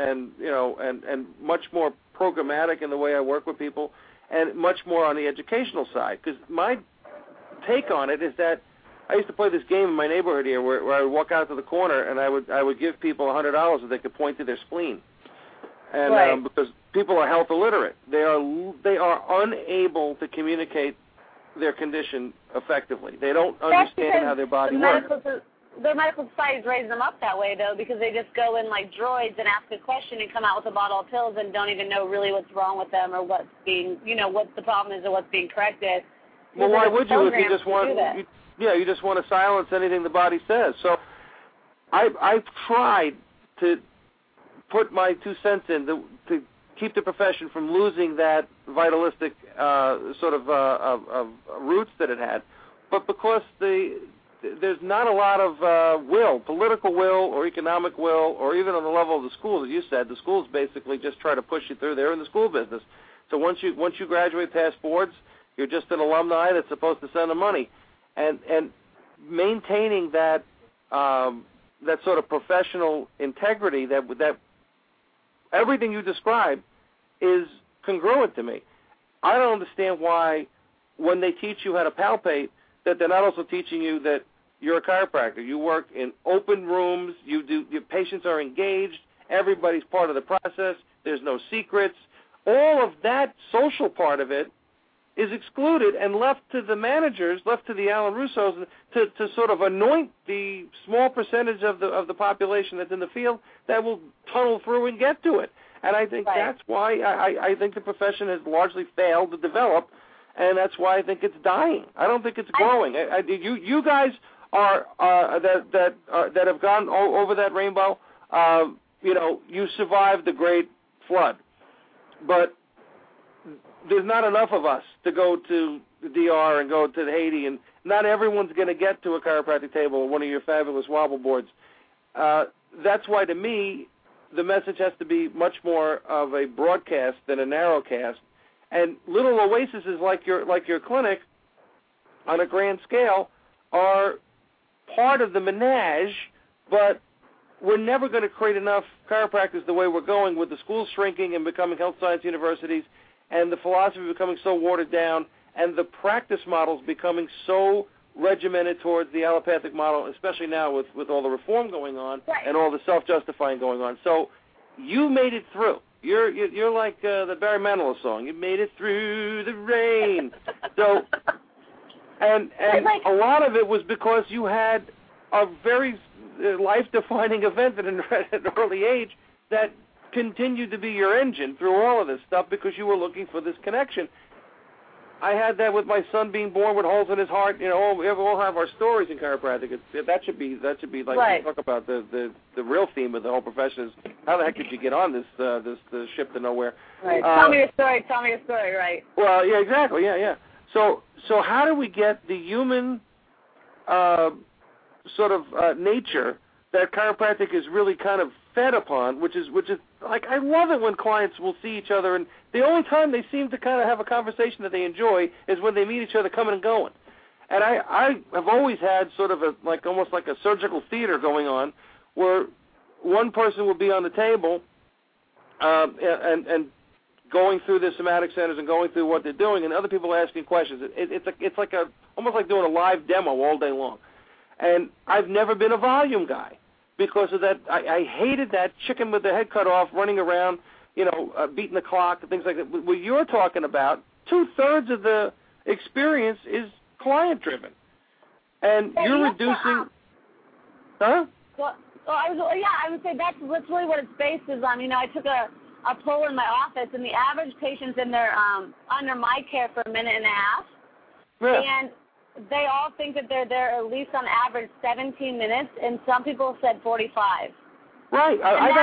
and much more programmatic in the way I work with people, and much more on the educational side. Because my take on it is that I used to play this game in my neighborhood here where I would walk out to the corner and I would give people $100 so they could point to their spleen, and because people are health illiterate, they are unable to communicate their condition effectively. They don't understand how their body works. The medical society's raising them up that way, though, because they just go in like droids and ask a question and come out with a bottle of pills and don't even know really what's wrong with them or what's being, what the problem is or what's being corrected. Well, why would you if you just want? You just want to silence anything the body says. So, I've tried to put my 2 cents in to keep the profession from losing that vitalistic sort of roots that it had, but because there's not a lot of political will or economic will, or even on the level of the schools, as you said, the schools basically just try to push you through. They're in the school business. So once you graduate past boards, you're just an alumni that's supposed to send them money. And maintaining that sort of professional integrity, that everything you describe is congruent to me. I don't understand why when they teach you how to palpate that they're not also teaching you that you're a chiropractor. You work in open rooms. Your patients are engaged. Everybody's part of the process. There's no secrets. All of that social part of it is excluded and left to the managers, left to the Alan Russos to sort of anoint the small percentage of the population that's in the field that will tunnel through and get to it. And I think that's why I think the profession has largely failed to develop, and that's why I think it's dying. I don't think it's growing. You guys are that have gone over that rainbow. You survived the Great Flood, but there's not enough of us to go to the DR and go to Haiti, and not everyone's going to get to a chiropractic table or one of your fabulous wobble boards. That's why, to me, the message has to be much more of a broadcast than a narrowcast. And little oases like your clinic, on a grand scale, are part of the menage, but we're never going to create enough chiropractors the way we're going, with the schools shrinking and becoming health science universities, and the philosophy becoming so watered down, and the practice models becoming so regimented towards the allopathic model, especially now with all the reform going on and all the self-justifying going on. So you made it through. You're like the Barry Manilow song. You made it through the rain. So, and a lot of it was because you had a very life-defining event at an early age that continued to be your engine through all of this stuff because you were looking for this connection. I had that with my son being born with holes in his heart. You know, we all have our stories in chiropractic. That should be like right. Talk about the real theme of the whole profession is how the heck did you get on this ship to nowhere? Right. Tell me your story. Tell me your story. Right. Well, yeah, exactly. Yeah. So how do we get the human sort of nature that chiropractic is really kind of fed upon, which is like, I love it when clients will see each other, and the only time they seem to kind of have a conversation that they enjoy is when they meet each other coming and going. And I have always had sort of almost like a surgical theater going on, where one person will be on the table and going through the somatic centers and going through what they're doing, and other people are asking questions. It's like almost like doing a live demo all day long. And I've never been a volume guy. Because of that, I hated that chicken with the head cut off running around, beating the clock and things like that. What you're talking about, 2/3 of the experience is client-driven. And you're reducing... Huh? Well, I would say that's literally what its based is on. I took a poll in my office, and the average patient's in there under my care for a minute and a half. Yeah. And they all think that they're there at least on average 17 minutes, and some people said 45. Right.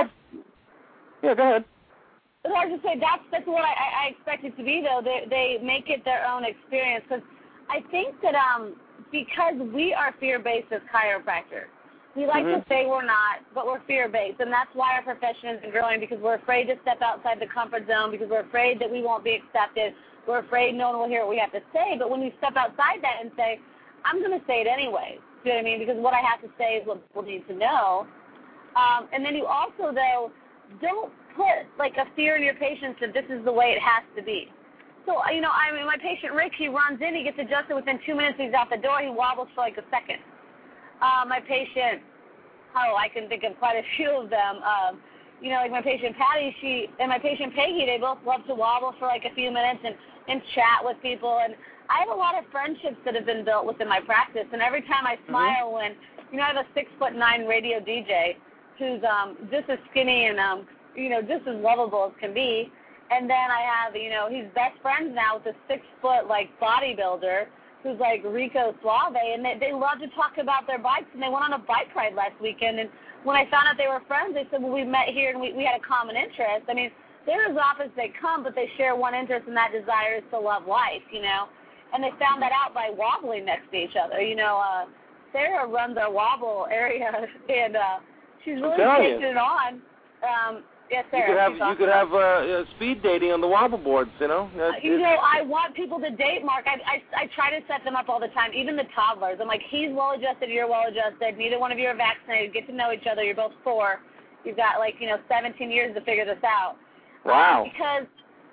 Yeah, go ahead. But I was just say that's what I expect it to be, though. They make it their own experience, because I think that because we are fear-based as chiropractors, we like to say we're not, but we're fear-based, and that's why our profession isn't growing, because we're afraid to step outside the comfort zone, because we're afraid that we won't be accepted. We're afraid no one will hear what we have to say, but when we step outside that and say, I'm going to say it anyway, do you know what I mean? Because what I have to say is what people need to know. And then you also, though, don't put like a fear in your patients that this is the way it has to be. So, my patient Rick, he runs in, he gets adjusted within 2 minutes, he's out the door, he wobbles for like a second. My patient, I can think of quite a few of them. Like my patient Patty, and my patient Peggy, they both love to wobble for like a few minutes and chat with people. And I have a lot of friendships that have been built within my practice. And every time I smile when, I have a 6'9" radio DJ who's just as skinny and, just as lovable as can be. And then I have, he's best friends now with a 6-foot, bodybuilder who's like Rico Suave. And they love to talk about their bikes. And they went on a bike ride last weekend. And when I found out they were friends, they said, well, we met here and we had a common interest. I mean, they're as often as they come, but they share one interest, and that desire is to love life, And they found that out by wobbling next to each other. Sarah runs our wobble area, and she's really taking it on. Yes, Sarah. You could have speed dating on the wobble boards, I want people to date, Mark. I try to set them up all the time, even the toddlers. I'm like, he's well-adjusted, you're well-adjusted. Neither one of you are vaccinated. Get to know each other. You're both 4. You've got, 17 years to figure this out. Wow. Because,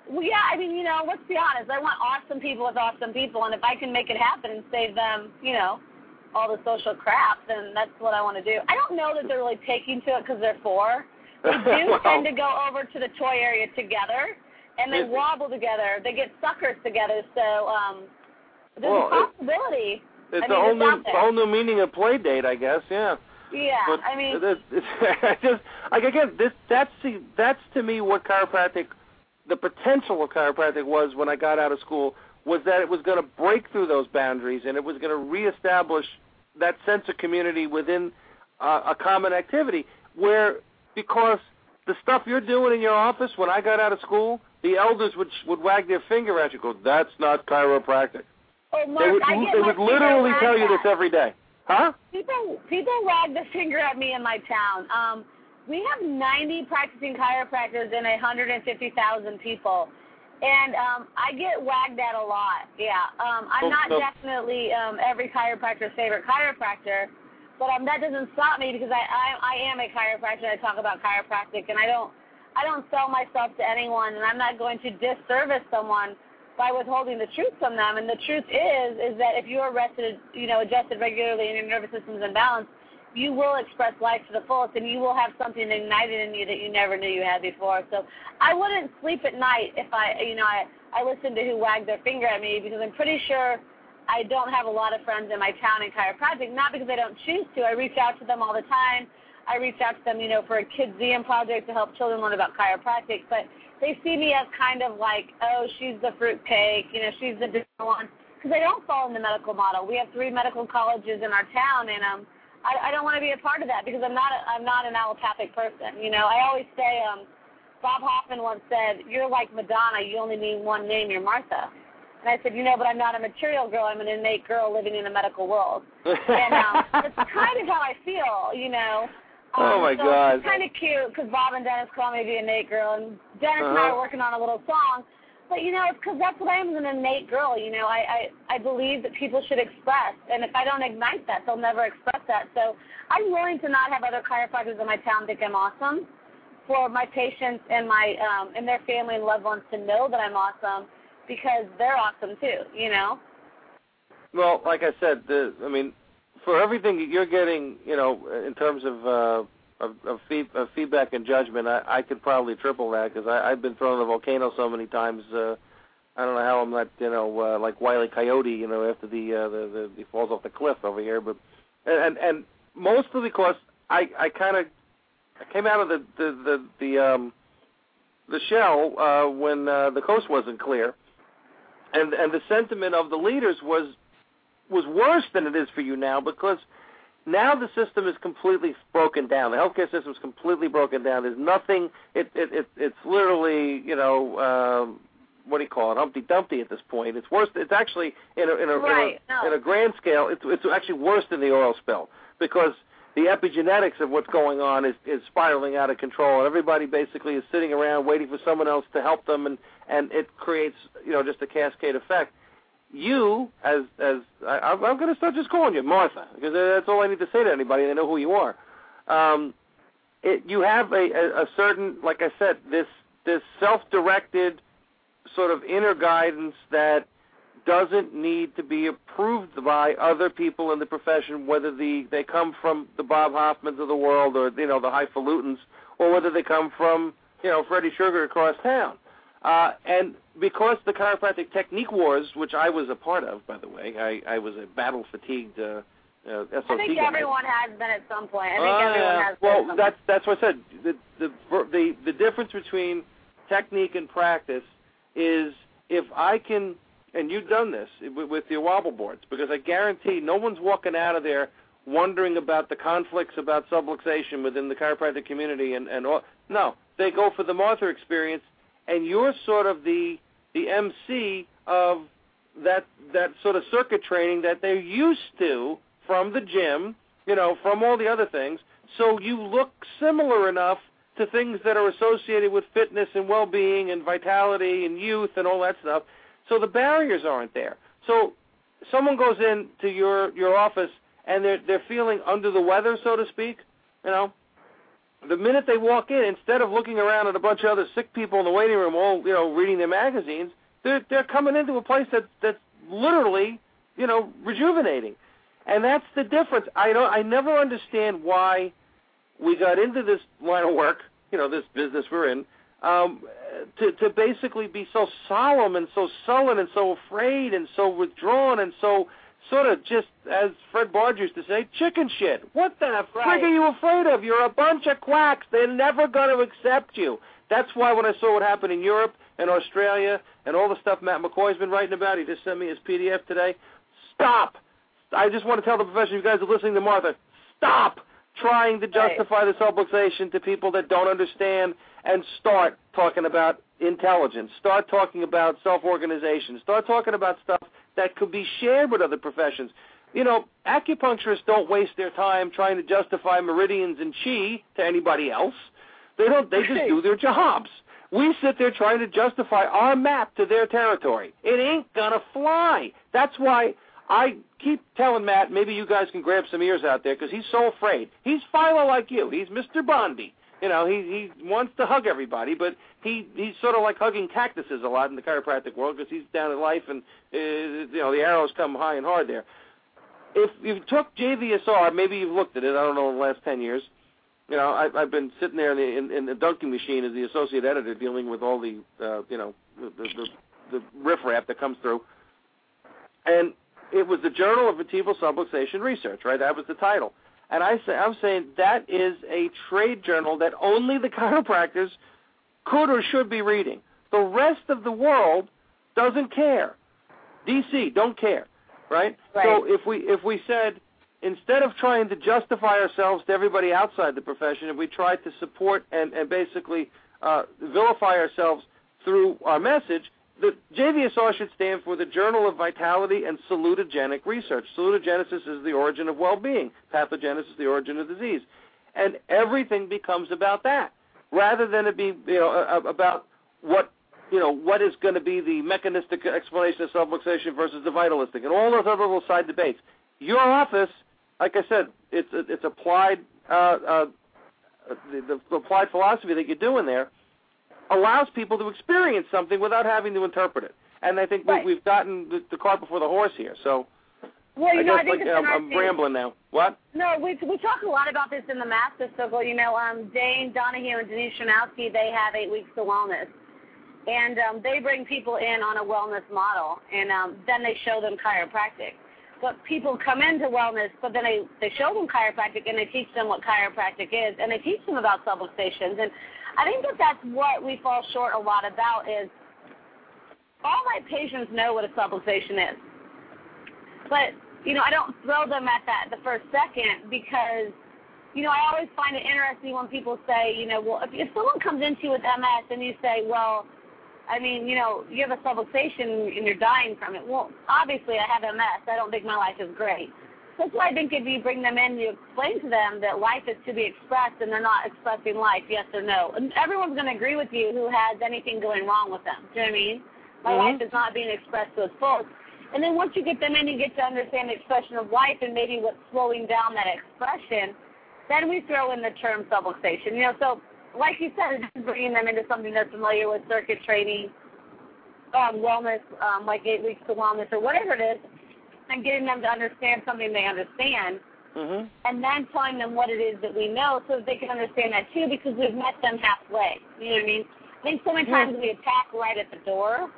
let's be honest. I want awesome people with awesome people, and if I can make it happen and save them, all the social crap, then that's what I want to do. I don't know that they're really taking to it because they're 4. They do tend to go over to the toy area together, and they wobble together. They get suckers together, so there's a possibility. It's a whole new meaning of play date, I guess, yeah. Yeah, but that's to me what chiropractic, the potential of chiropractic was when I got out of school, was that it was going to break through those boundaries and it was going to reestablish that sense of community within a common activity because the stuff you're doing in your office when I got out of school, the elders would wag their finger at you and go, that's not chiropractic. Oh, Mark, they would literally tell you this every day. Huh? People wag the finger at me in my town. We have 90 practicing chiropractors and 150,000 people. And I get wagged at a lot, yeah. I'm not definitely every chiropractor's favorite chiropractor, but that doesn't stop me because I am a chiropractor. I talk about chiropractic, and I don't sell myself to anyone, and I'm not going to disservice someone by withholding the truth from them. And the truth is that if you are rested, adjusted regularly and your nervous system's in balance, you will express life to the fullest, and you will have something ignited in you that you never knew you had before. So I wouldn't sleep at night if I listen to who wagged their finger at me, because I'm pretty sure I don't have a lot of friends in my town in chiropractic, not because I don't choose to. I reach out to them all the time. I reach out to them, for a Kids Museum project to help children learn about chiropractic, but they see me as kind of like, oh, she's the fruitcake, she's the different one, because I don't fall in the medical model. We have 3 medical colleges in our town, and I don't want to be a part of that because I'm not an allopathic person. I always say, Bob Hoffman once said, you're like Madonna, you only need one name, you're Martha. And I said, but I'm not a material girl, I'm an innate girl living in a medical world. And it's kind of how I feel, Oh, my so God. It's kind of cute because Bob and Dennis call me the innate girl, and Dennis and I are working on a little song. But, it's because that's what I am, an innate girl. I believe that people should express, and if I don't ignite that, they'll never express that. So I'm willing to not have other chiropractors in my town think I'm awesome, for my patients and my and their family and loved ones to know that I'm awesome, because they're awesome too, Well, like I said, for everything that you're getting, in terms of feedback and judgment, I could probably triple that, because I've been thrown in the volcano so many times. I don't know how I'm not, like Wile E. Coyote, after he falls off the cliff over here. But and mostly because I came out of the shell when the coast wasn't clear, and the sentiment of the leaders was worse than it is for you now, because now the system is completely broken down. The healthcare system is completely broken down. There's nothing. It's literally, what do you call it, Humpty Dumpty at this point. It's worse. It's actually in a grand scale. It's actually worse than the oil spill, because the epigenetics of what's going on is spiraling out of control, and everybody basically is sitting around waiting for someone else to help them, and it creates just a cascade effect. You, I'm going to start just calling you Martha, because that's all I need to say to anybody. They know who you are. You have a certain, like I said, this self-directed sort of inner guidance that doesn't need to be approved by other people in the profession, whether they come from the Bob Hoffmans of the world, or the highfalutins, or whether they come from Freddie Sugar across town. And because the chiropractic technique wars, which I was a part of, by the way, I was a battle-fatigued SOT I think guy. everyone has been at some point. Everyone has been. Well, that's what I said. The difference between technique and practice is, if I can, and you've done this with your wobble boards, because I guarantee no one's walking out of there wondering about the conflicts about subluxation within the chiropractic community and all. No, they go for the Martha experience, and you're sort of the MC of that sort of circuit training that they're used to from the gym, from all the other things. So you look similar enough to things that are associated with fitness and well-being and vitality and youth and all that stuff. So the barriers aren't there. So someone goes into your office and they're feeling under the weather, so to speak, the minute they walk in, instead of looking around at a bunch of other sick people in the waiting room all, reading their magazines, they're coming into a place that's literally, rejuvenating. And that's the difference. I never understand why we got into this line of work, this business we're in, to basically be so solemn and so sullen and so afraid and so withdrawn and so sort of just, as Fred Bard used to say, chicken shit. What the frig are you afraid of? You're a bunch of quacks. They're never going to accept you. That's why when I saw what happened in Europe and Australia and all the stuff Matt McCoy's been writing about, he just sent me his PDF today. Stop. I just want to tell the profession, you guys are listening to Martha, stop trying to justify the subluxation to people that don't understand, and start talking about intelligence. Start talking about self-organization. Start talking about stuff that could be shared with other professions. Acupuncturists don't waste their time trying to justify meridians and chi to anybody else. They just do their jobs. We sit there trying to justify our map to their territory. It ain't gonna fly. That's why I keep telling Matt, maybe you guys can grab some ears out there, because he's so afraid. He's Philo like you. He's Mr. Bondi. He wants to hug everybody, but he's sort of like hugging cactuses a lot in the chiropractic world, because he's down in life, and the arrows come high and hard there. if you took JVSR, maybe you've looked at it, I don't know, in the last 10 years. You know, I've been sitting there in the dunking machine as the associate editor dealing with all the, the riffraff that comes through. And it was the Journal of Vertebral Subluxation Research, right? That was the title. And I'm saying that is a trade journal that only the chiropractors could or should be reading. The rest of the world doesn't care. DC don't care, right? So if we said, instead of trying to justify ourselves to everybody outside the profession, if we tried to support and basically vilify ourselves through our message, the JVSR should stand for the Journal of Vitality and Salutogenic Research. Salutogenesis is the origin of well-being. Pathogenesis is the origin of disease. And everything becomes about that, rather than it be about what is going to be the mechanistic explanation of subluxation versus the vitalistic, and all those other little side debates. Your office, like I said, it's applied the applied philosophy that you're doing there allows people to experience something without having to interpret it. And I think we've gotten the cart before the horse here. So well, I think I'm rambling now. What? No, we talk a lot about this in the Master Circle. Dane Donahue and Denise Shanowski, they have 8 Weeks to Wellness. And they bring people in on a wellness model, and then they show them chiropractic. But people come into wellness, but then they show them chiropractic, and they teach them what chiropractic is, and they teach them about subluxations. And I think that's what we fall short a lot about is all my patients know what a subluxation is. But, I don't throw them at that the first second because, I always find it interesting when people say, well, if someone comes into you with MS and you say, well, you have a subluxation and you're dying from it. Well, obviously I have MS. I don't think my life is great. That's why I think if you bring them in, you explain to them that life is to be expressed and they're not expressing life, yes or no. And everyone's going to agree with you who has anything going wrong with them. Do you know what I mean? My life is not being expressed to its fullest. And then once you get them in, you get to understand the expression of life and maybe what's slowing down that expression, then we throw in the term subluxation. So like you said, it's bringing them into something they're familiar with, circuit training, wellness, like 8 Weeks to Wellness or whatever it is, and getting them to understand something they understand, and then telling them what it is that we know so that they can understand that too, because we've met them halfway. You know what I mean? I think so many times we attack right at the door.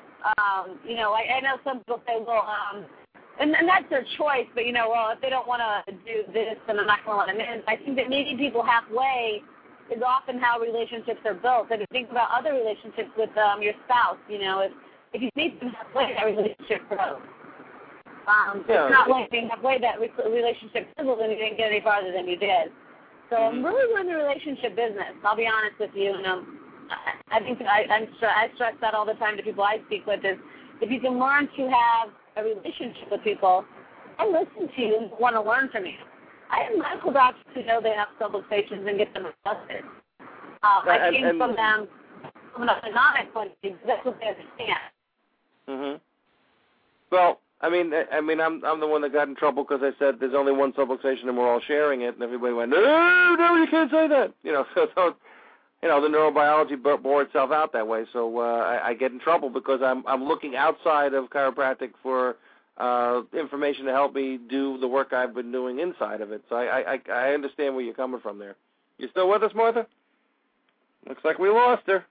I know some people say, well, and that's their choice, but, well, if they don't want to do this, then I'm not going to let them in. I think that meeting people halfway is often how relationships are built. If you think about other relationships with your spouse, if you meet them halfway, that relationship grows. It's not like being halfway that relationship fizzles and you didn't get any farther than you did. So I'm really in the relationship business. I'll be honest with you. And I think I stress that all the time to people I speak with is if you can learn to have a relationship with people, I listen to you and want to learn from you. I have medical doctors who know they have subluxations and get them adjusted. I came from them from an economic point of view. That's what they understand. Well, I'm the one that got in trouble because I said there's only one subluxation and we're all sharing it, and everybody went, no, you can't say that. So the neurobiology bore itself out that way. So I get in trouble because I'm looking outside of chiropractic for information to help me do the work I've been doing inside of it. So I understand where you're coming from there. You still with us, Martha? Looks like we lost her.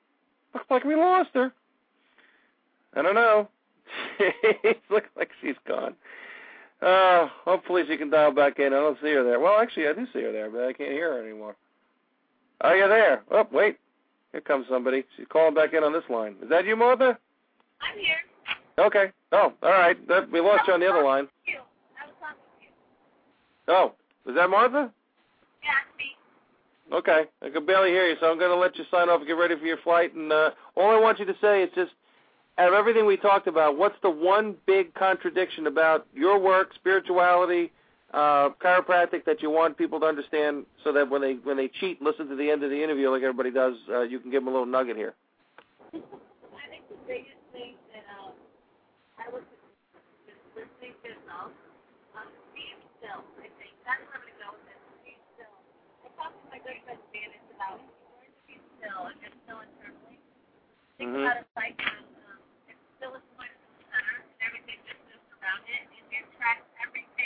I don't know. It looks like she's gone. Hopefully she can dial back in. I don't see her there. Well, actually, I do see her there, but I can't hear her anymore. Oh, you're there. Oh, wait. Here comes somebody. She's calling back in on this line. Is that you, Martha? I'm here. Okay. Oh, all right. We lost you on the other line. I was talking to you. Oh, was that Martha? Yeah, it's me. Okay. I can barely hear you, so I'm going to let you sign off and get ready for your flight. And all I want you to say is just, out of everything we talked about, what's the one big contradiction about your work, spirituality, chiropractic that you want people to understand so that when they cheat, listen to the end of the interview like everybody does, you can give them a little nugget here? I think the biggest thing that I was just listening to yourself, be still, I think. That's where I'm going to go with this. Be still. I talked to my great friend Spanish about learn to be still and get still internally. Think about it like it's still a point in the center and everything just moves around it and you track everything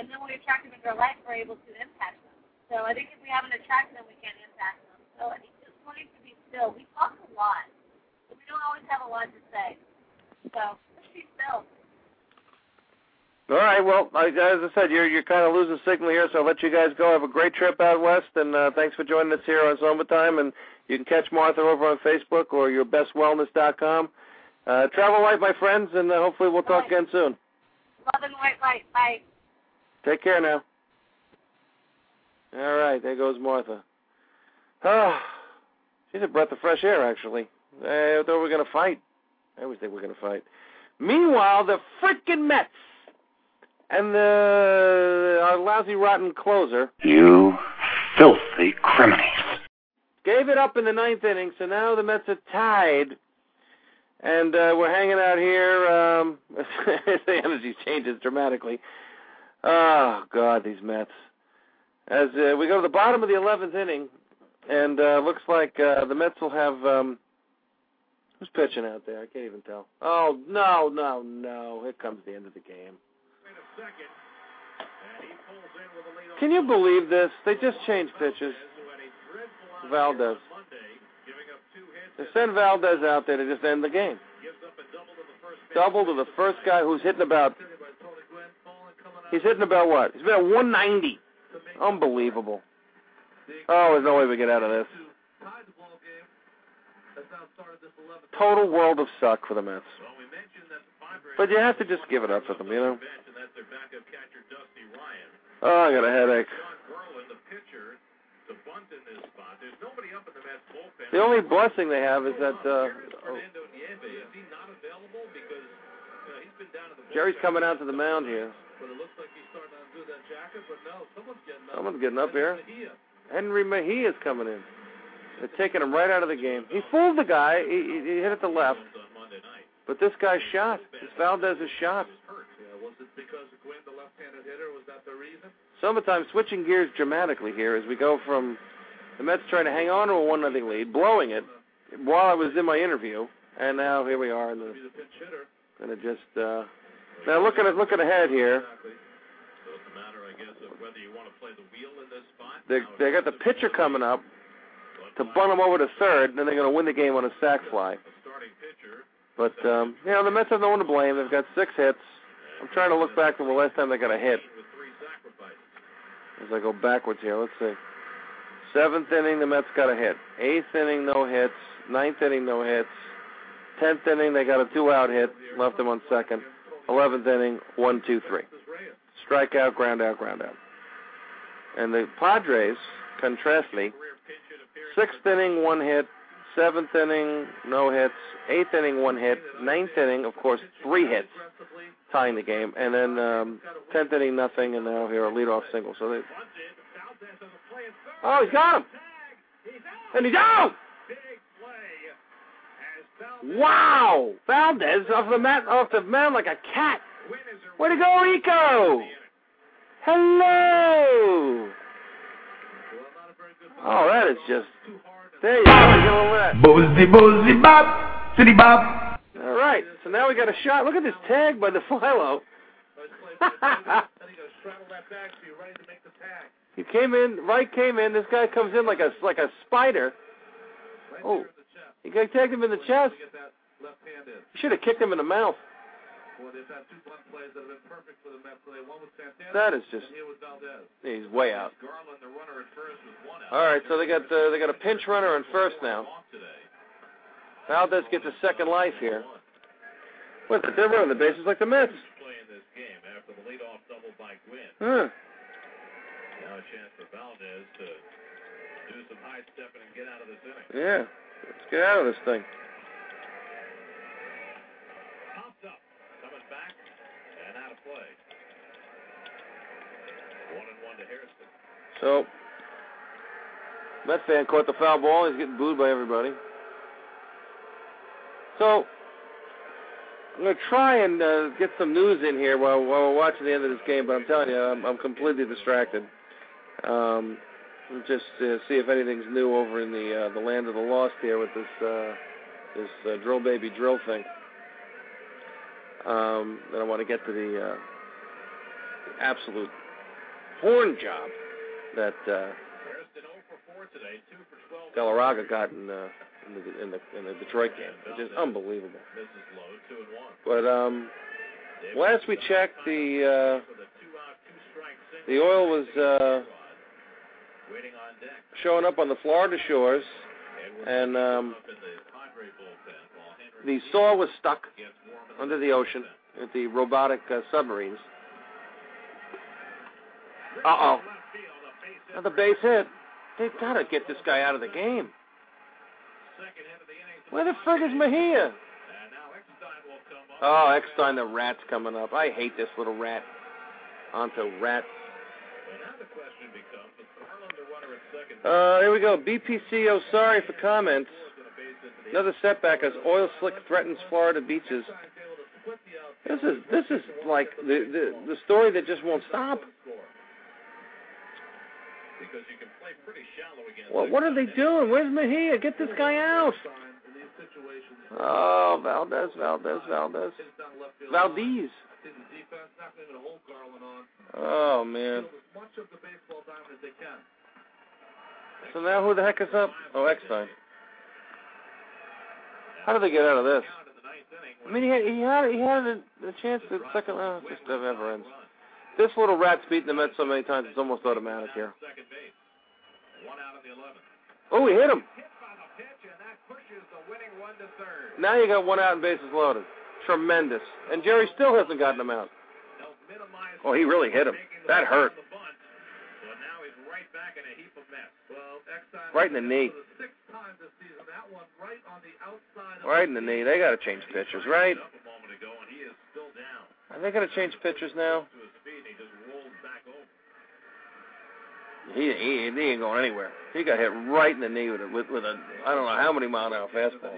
and then when we attract them into our life, we're able to impact them. So I think if we haven't attracted them, we can't impact them. So I think just learning to be still. We talk a lot, but we don't always have a lot to say. So just be still. All right. Well, as I said, you're kind of losing signal here, so I'll let you guys go. Have a great trip out west, and thanks for joining us here on Zone Time. And you can catch Martha over on Facebook or yourbestwellness.com. Travel light, my friends, and hopefully we'll talk again soon. Love and white light. Bye. Take care now. All right, there goes Martha. Oh, she's a breath of fresh air, actually. I thought we were going to fight. I always think we're going to fight. Meanwhile, the frickin' Mets and our lousy, rotten closer. You filthy criminals. Gave it up in the ninth inning, so now the Mets are tied. And we're hanging out here. The energy changes dramatically. Oh, God, these Mets. As we go to the bottom of the 11th inning, and looks like the Mets will have... who's pitching out there? I can't even tell. Oh, no. Here comes the end of the game. Can you believe this? They just changed pitches. Valdez. They send Valdez out there to just end the game. Double to the first guy who's hitting about... He's hitting about what? He's about 190. Unbelievable. Oh, there's no way we get out of this. Total world of suck for the Mets. But you have to just give it up for them, you know? Oh, I got a headache. The only blessing they have is that Jerry's coming out to the mound here. Someone's getting up here. Henry Mejia's coming in. They're taking him right out of the game. He fooled the guy. He hit it to left. But this guy's shot. This Valdez is shot. Was it because Gwynn, the left-handed hitter, was that the reason? Sometimes switching gears dramatically here as we go from the Mets trying to hang on to a 1-0 lead, blowing it while I was in my interview, and now here we are. And it just now looking ahead here. So it's a matter, I guess, of whether you want to play the wheel in this spot. They got the pitcher coming up to bunt him over to third, and then they're going to win the game on a sac fly. But the Mets have no one to blame. They've got 6 hits. I'm trying to look back to the last time they got a hit. As I go backwards here, let's see. 7th inning, the Mets got a hit. 8th inning, no hits. 9th inning, no hits. 10th inning, they got a 2-out hit, left them on second. 11th inning, 1, 2, 3. Strikeout, ground out. And the Padres, contrastly, 6th inning, 1 hit. 7th inning, no hits. 8th inning, 1 hit. 9th inning, of course, 3 hits, tying the game. And then 10th inning, nothing, and now here a leadoff single. So they... Oh, he's got him! And he's out! Wow! Valdez off the mound like a cat. Way to go, Rico! Hello! Oh, that is just... There you go. Get a little of that. Boozy bop, city bop. All right. So now we got a shot. Look at this tag by the Philo. He came in. Wright came in. This guy comes in like a spider. Oh, he tagged him in the chest. He should have kicked him in the mouth. That is just... He's way out. All right, so they got a pinch runner in first now. Valdez gets a second life here. What? They're running the bases like the Mets. Huh. Now a chance for Valdez to do some high stepping and get out of this inning. Yeah, let's get out of this thing. Popped up, coming back, and out of play. 1-1 to Harrison. So, Met fan caught the foul ball. He's getting booed by everybody. So, I'm going to try and get some news in here while we're watching the end of this game, but I'm telling you, I'm completely distracted. Just see if anything's new over in the land of the lost here with this drill baby drill thing. Then I want to get to the absolute porn job that Galarraga got in the Detroit game. It's just unbelievable. But last we checked, the oil was showing up on the Florida shores, and the saw was stuck under the ocean with the robotic submarines. Uh-oh. Another base hit. They've got to get this guy out of the game. Where the frig is Mejia? Oh, Eckstein, the rat's coming up. I hate this little rat. Onto rat. Here we go. BPC, oh, sorry for comments. Another setback as oil slick threatens Florida beaches. This is like the story that just won't stop. Well, what are they doing? Where's Mejia? Get this guy out. Oh, Valdez. Oh, man. So now who the heck is up? Oh, Eckstein. How did they get out of this? I mean, he had a chance to second round. Just never ends. This little rat's beaten the Mets so many times it's almost automatic here. Oh, he hit him. Now you got one out and bases loaded. Tremendous. And Jerry still hasn't gotten him out. Oh, he really hit him. That hurt. Right in the knee. Right in the knee. They got to change pitchers, right? Are they going to change pitchers now? He ain't going anywhere. He got hit right in the knee with a I don't know how many mile-an-hour fastball.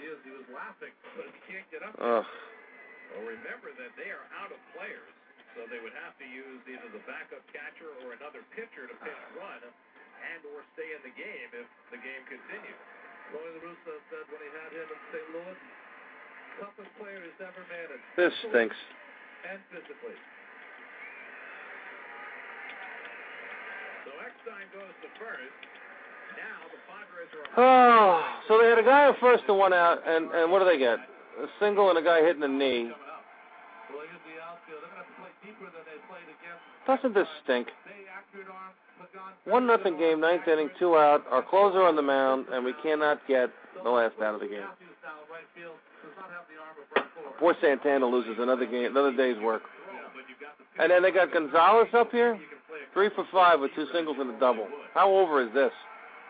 Well, remember that they are out of players, so they would have to use either the backup catcher or another pitcher to pitch run and or stay in the game if the game continues. Tony La Russa said when he had him in St. Louis, toughest player he's ever managed. This stinks. And physically. So Eckstein goes to first. Now the Padres are so they had a guy at first and one out, and what do they get? A single and a guy hitting the knee. Doesn't this stink? 1-0 game, 9th inning, 2 out. Our closer on the mound, and we cannot get the last out of the game. Poor Santana loses another game, another day's work. And then they got Gonzalez up here, 3 for 5 with 2 singles and a double. How over is this?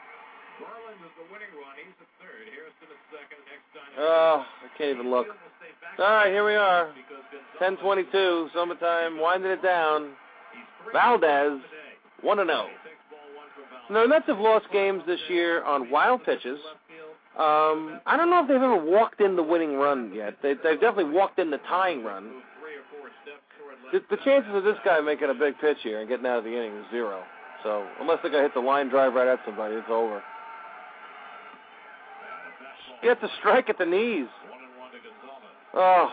Oh, I can't even look. All right, here we are. 10:22, summertime, winding it down. Valdez, 1-0. Now, the Mets have lost games this year on wild pitches. I don't know if they've ever walked in the winning run yet. They've definitely walked in the tying run. The chances of this guy making a big pitch here and getting out of the inning is 0. So, unless the guy hits a line drive right at somebody, it's over. Gets a strike at the knees. Oh.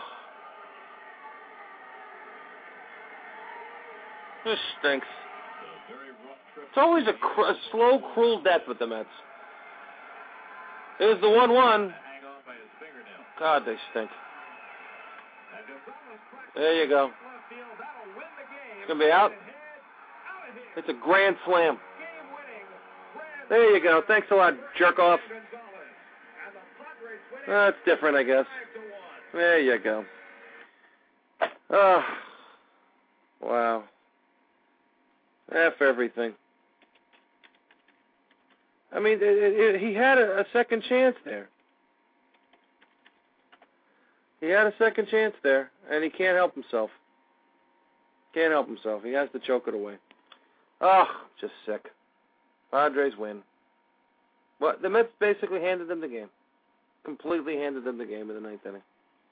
This stinks. It's always a slow, cruel death with the Mets. Here's the 1-1. God, they stink. There you go. It's going to be out. It's a grand slam. There you go. Thanks a lot, jerk off. That's different, I guess. There you go. Oh, wow. F everything. I mean, he had a second chance there. He had a second chance there, and he can't help himself. Can't help himself. He has to choke it away. Oh, just sick. Padres win. Well, the Mets basically handed them the game. Completely handed them the game in the 9th inning.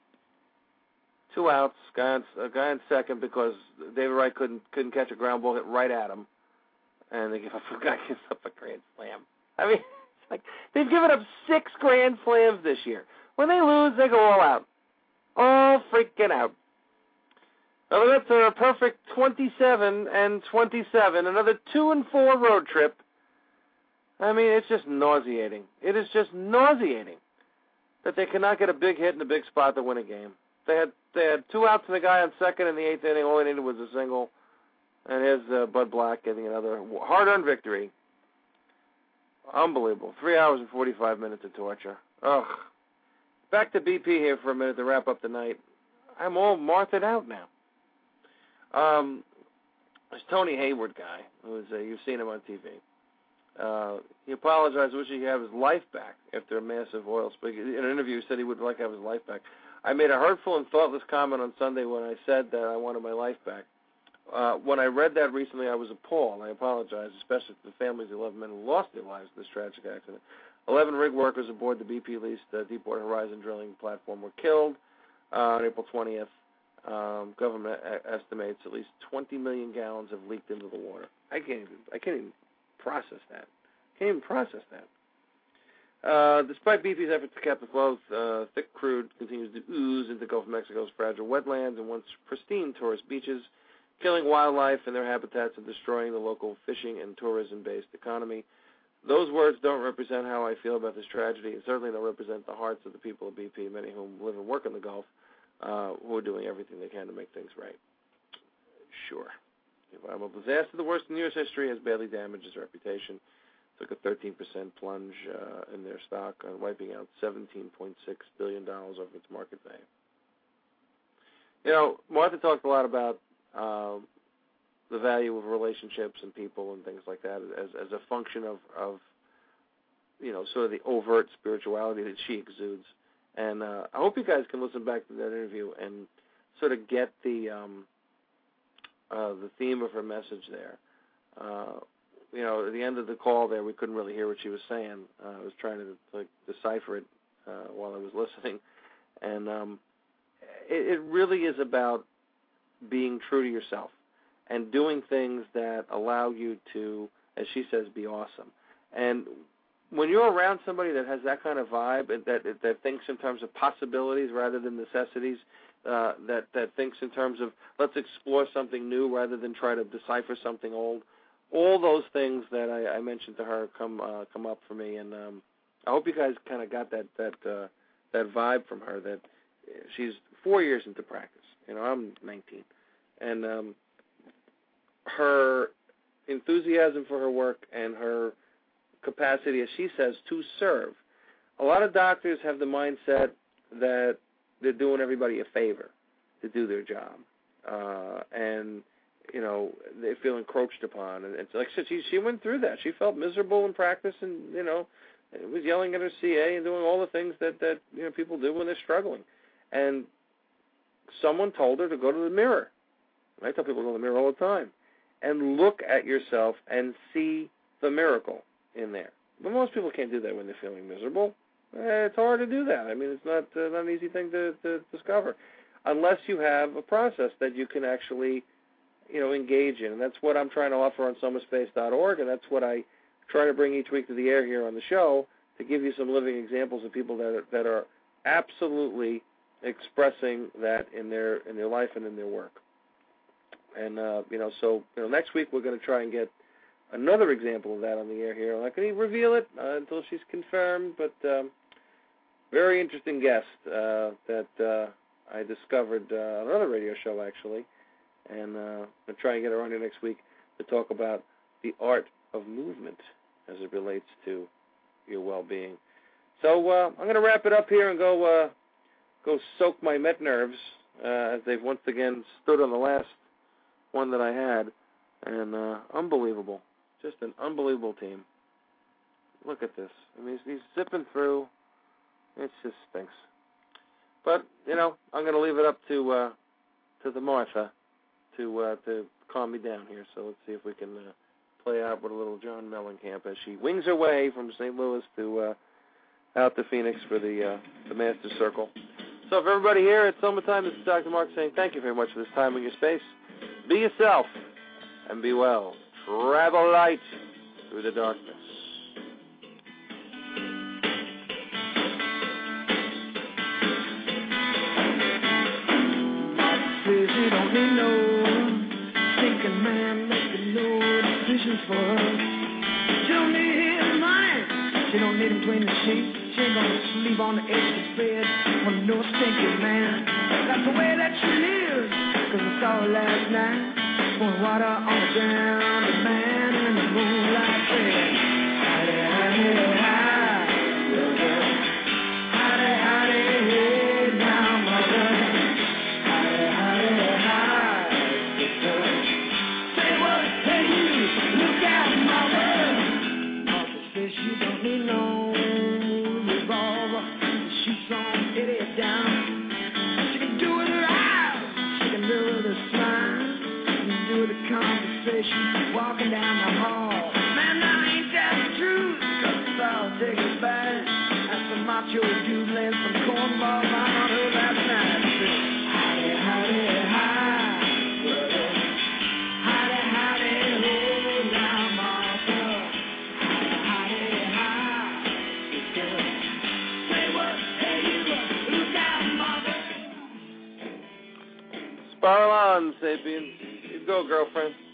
2 outs, a guy on second because David Wright couldn't catch a ground ball hit right at him, and the guy gives up a grand slam. I mean, it's like they've given up 6 grand slams this year. When they lose, they go all out, all freaking out. Well, that's a perfect 27-27. Another 2-4 road trip. I mean, it's just nauseating. It is just nauseating that they cannot get a big hit in a big spot to win a game. They had 2 outs and a guy on second in the 8th inning. All they needed was a single. And here's Bud Black getting another hard-earned victory. Unbelievable. 3 hours and 45 minutes of torture. Ugh. Back to BP here for a minute to wrap up the night. I'm all Marthaed out now. This Tony Hayward guy, you've seen him on TV. He apologized, wishing he had his life back after a massive oil spill. In an interview, he said he would like to have his life back. I made a hurtful and thoughtless comment on Sunday when I said that I wanted my life back. When I read that recently, I was appalled. I apologize, especially to the families of 11 men who lost their lives in this tragic accident. 11 rig workers aboard the BP-leased Deepwater Horizon drilling platform were killed on April 20th. Government estimates at least 20 million gallons have leaked into the water. I can't even process that. Despite BP's efforts to cap the flow, thick crude continues to ooze into Gulf of Mexico's fragile wetlands and once pristine tourist beaches, killing wildlife and their habitats and destroying the local fishing and tourism-based economy. Those words don't represent how I feel about this tragedy, and certainly don't represent the hearts of the people of BP, many of whom live and work in the Gulf, who are doing everything they can to make things right. Sure. The environmental disaster, the worst in U.S. history, has badly damaged its reputation. Took a 13% plunge in their stock, wiping out $17.6 billion off its market value. You know, Martha talked a lot about the value of relationships and people and things like that as a function of you know, sort of the overt spirituality that she exudes. And I hope you guys can listen back to that interview and sort of get the theme of her message there. You know, at the end of the call there, we couldn't really hear what she was saying. I was trying to decipher it while I was listening. And it really is about being true to yourself and doing things that allow you to, as she says, be awesome. And when you're around somebody that has that kind of vibe, that thinks in terms of possibilities rather than necessities, that thinks in terms of let's explore something new rather than try to decipher something old, all those things that I mentioned to her come up for me, and I hope you guys kind of got that vibe from her. That she's 4 years into practice. You know, I'm 19, and her enthusiasm for her work and her capacity, as she says, to serve. A lot of doctors have the mindset that they're doing everybody a favor to do their job, and you know, they feel encroached upon. And it's like she went through that. She felt miserable in practice, and you know, was yelling at her CA and doing all the things that you know people do when they're struggling. And someone told her to go to the mirror. I tell people to go to the mirror all the time and look at yourself and see the miracle in there. But most people can't do that when they're feeling miserable. It's hard to do that. I mean, it's not an easy thing to discover unless you have a process that you can actually, you know, engage in. And that's what I'm trying to offer on somaspace.org, and that's what I try to bring each week to the air here on the show, to give you some living examples of people that are absolutely expressing that in their life and in their work. And you know, so you know, next week we're going to try and get another example of that on the air here. I'm not going to reveal it until she's confirmed, but very interesting guest that I discovered on another radio show, actually. And I'll try and get her on here next week to talk about the art of movement as it relates to your well-being. So I'm going to wrap it up here and go soak my Met nerves as they've once again stood on the last one that I had. And unbelievable. Just an unbelievable team. Look at this. I mean, he's zipping through. It just stinks. But, you know, I'm going to leave it up to the Martha to calm me down here. So let's see if we can play out with a little John Mellencamp as she wings her way from St. Louis to out to Phoenix for the Masters Circle. So for everybody here at Summertime, this is Dr. Mark saying thank you very much for this time in your space. Be yourself and be well. Travel light through the darkness. Says he don't need no stinking man making no decisions for her. She don't need his money. She don't need him between the sheets. She ain't gonna sleep on the edge of the bed for no stinking man. That's the way that she lives. 'Cause I saw her last night pouring water on the ground. The man in the moonlight said, howdy, howdy, hi, brother. Howdy, howdy, hey, now, mother. Howdy, howdy, hi, sister. Say what, hey, you, look out, mother. Mother says she don't need no revolver. She shoots on Eddie down. She can do it with her eyes. She can do it with her smile. She can do it with conversation. Walking down the hall. Man, now ain't that the truth? 'Cause it's all taken back. That's the macho dude laying some cornballs on her last night. Howdy, howdy, hi, brother. Howdy, howdy, ho, now, Martha. Howdy, howdy, hi, sister. Say what, hey, you, look out, mother. Spiral on, Sapiens. You go, girlfriend.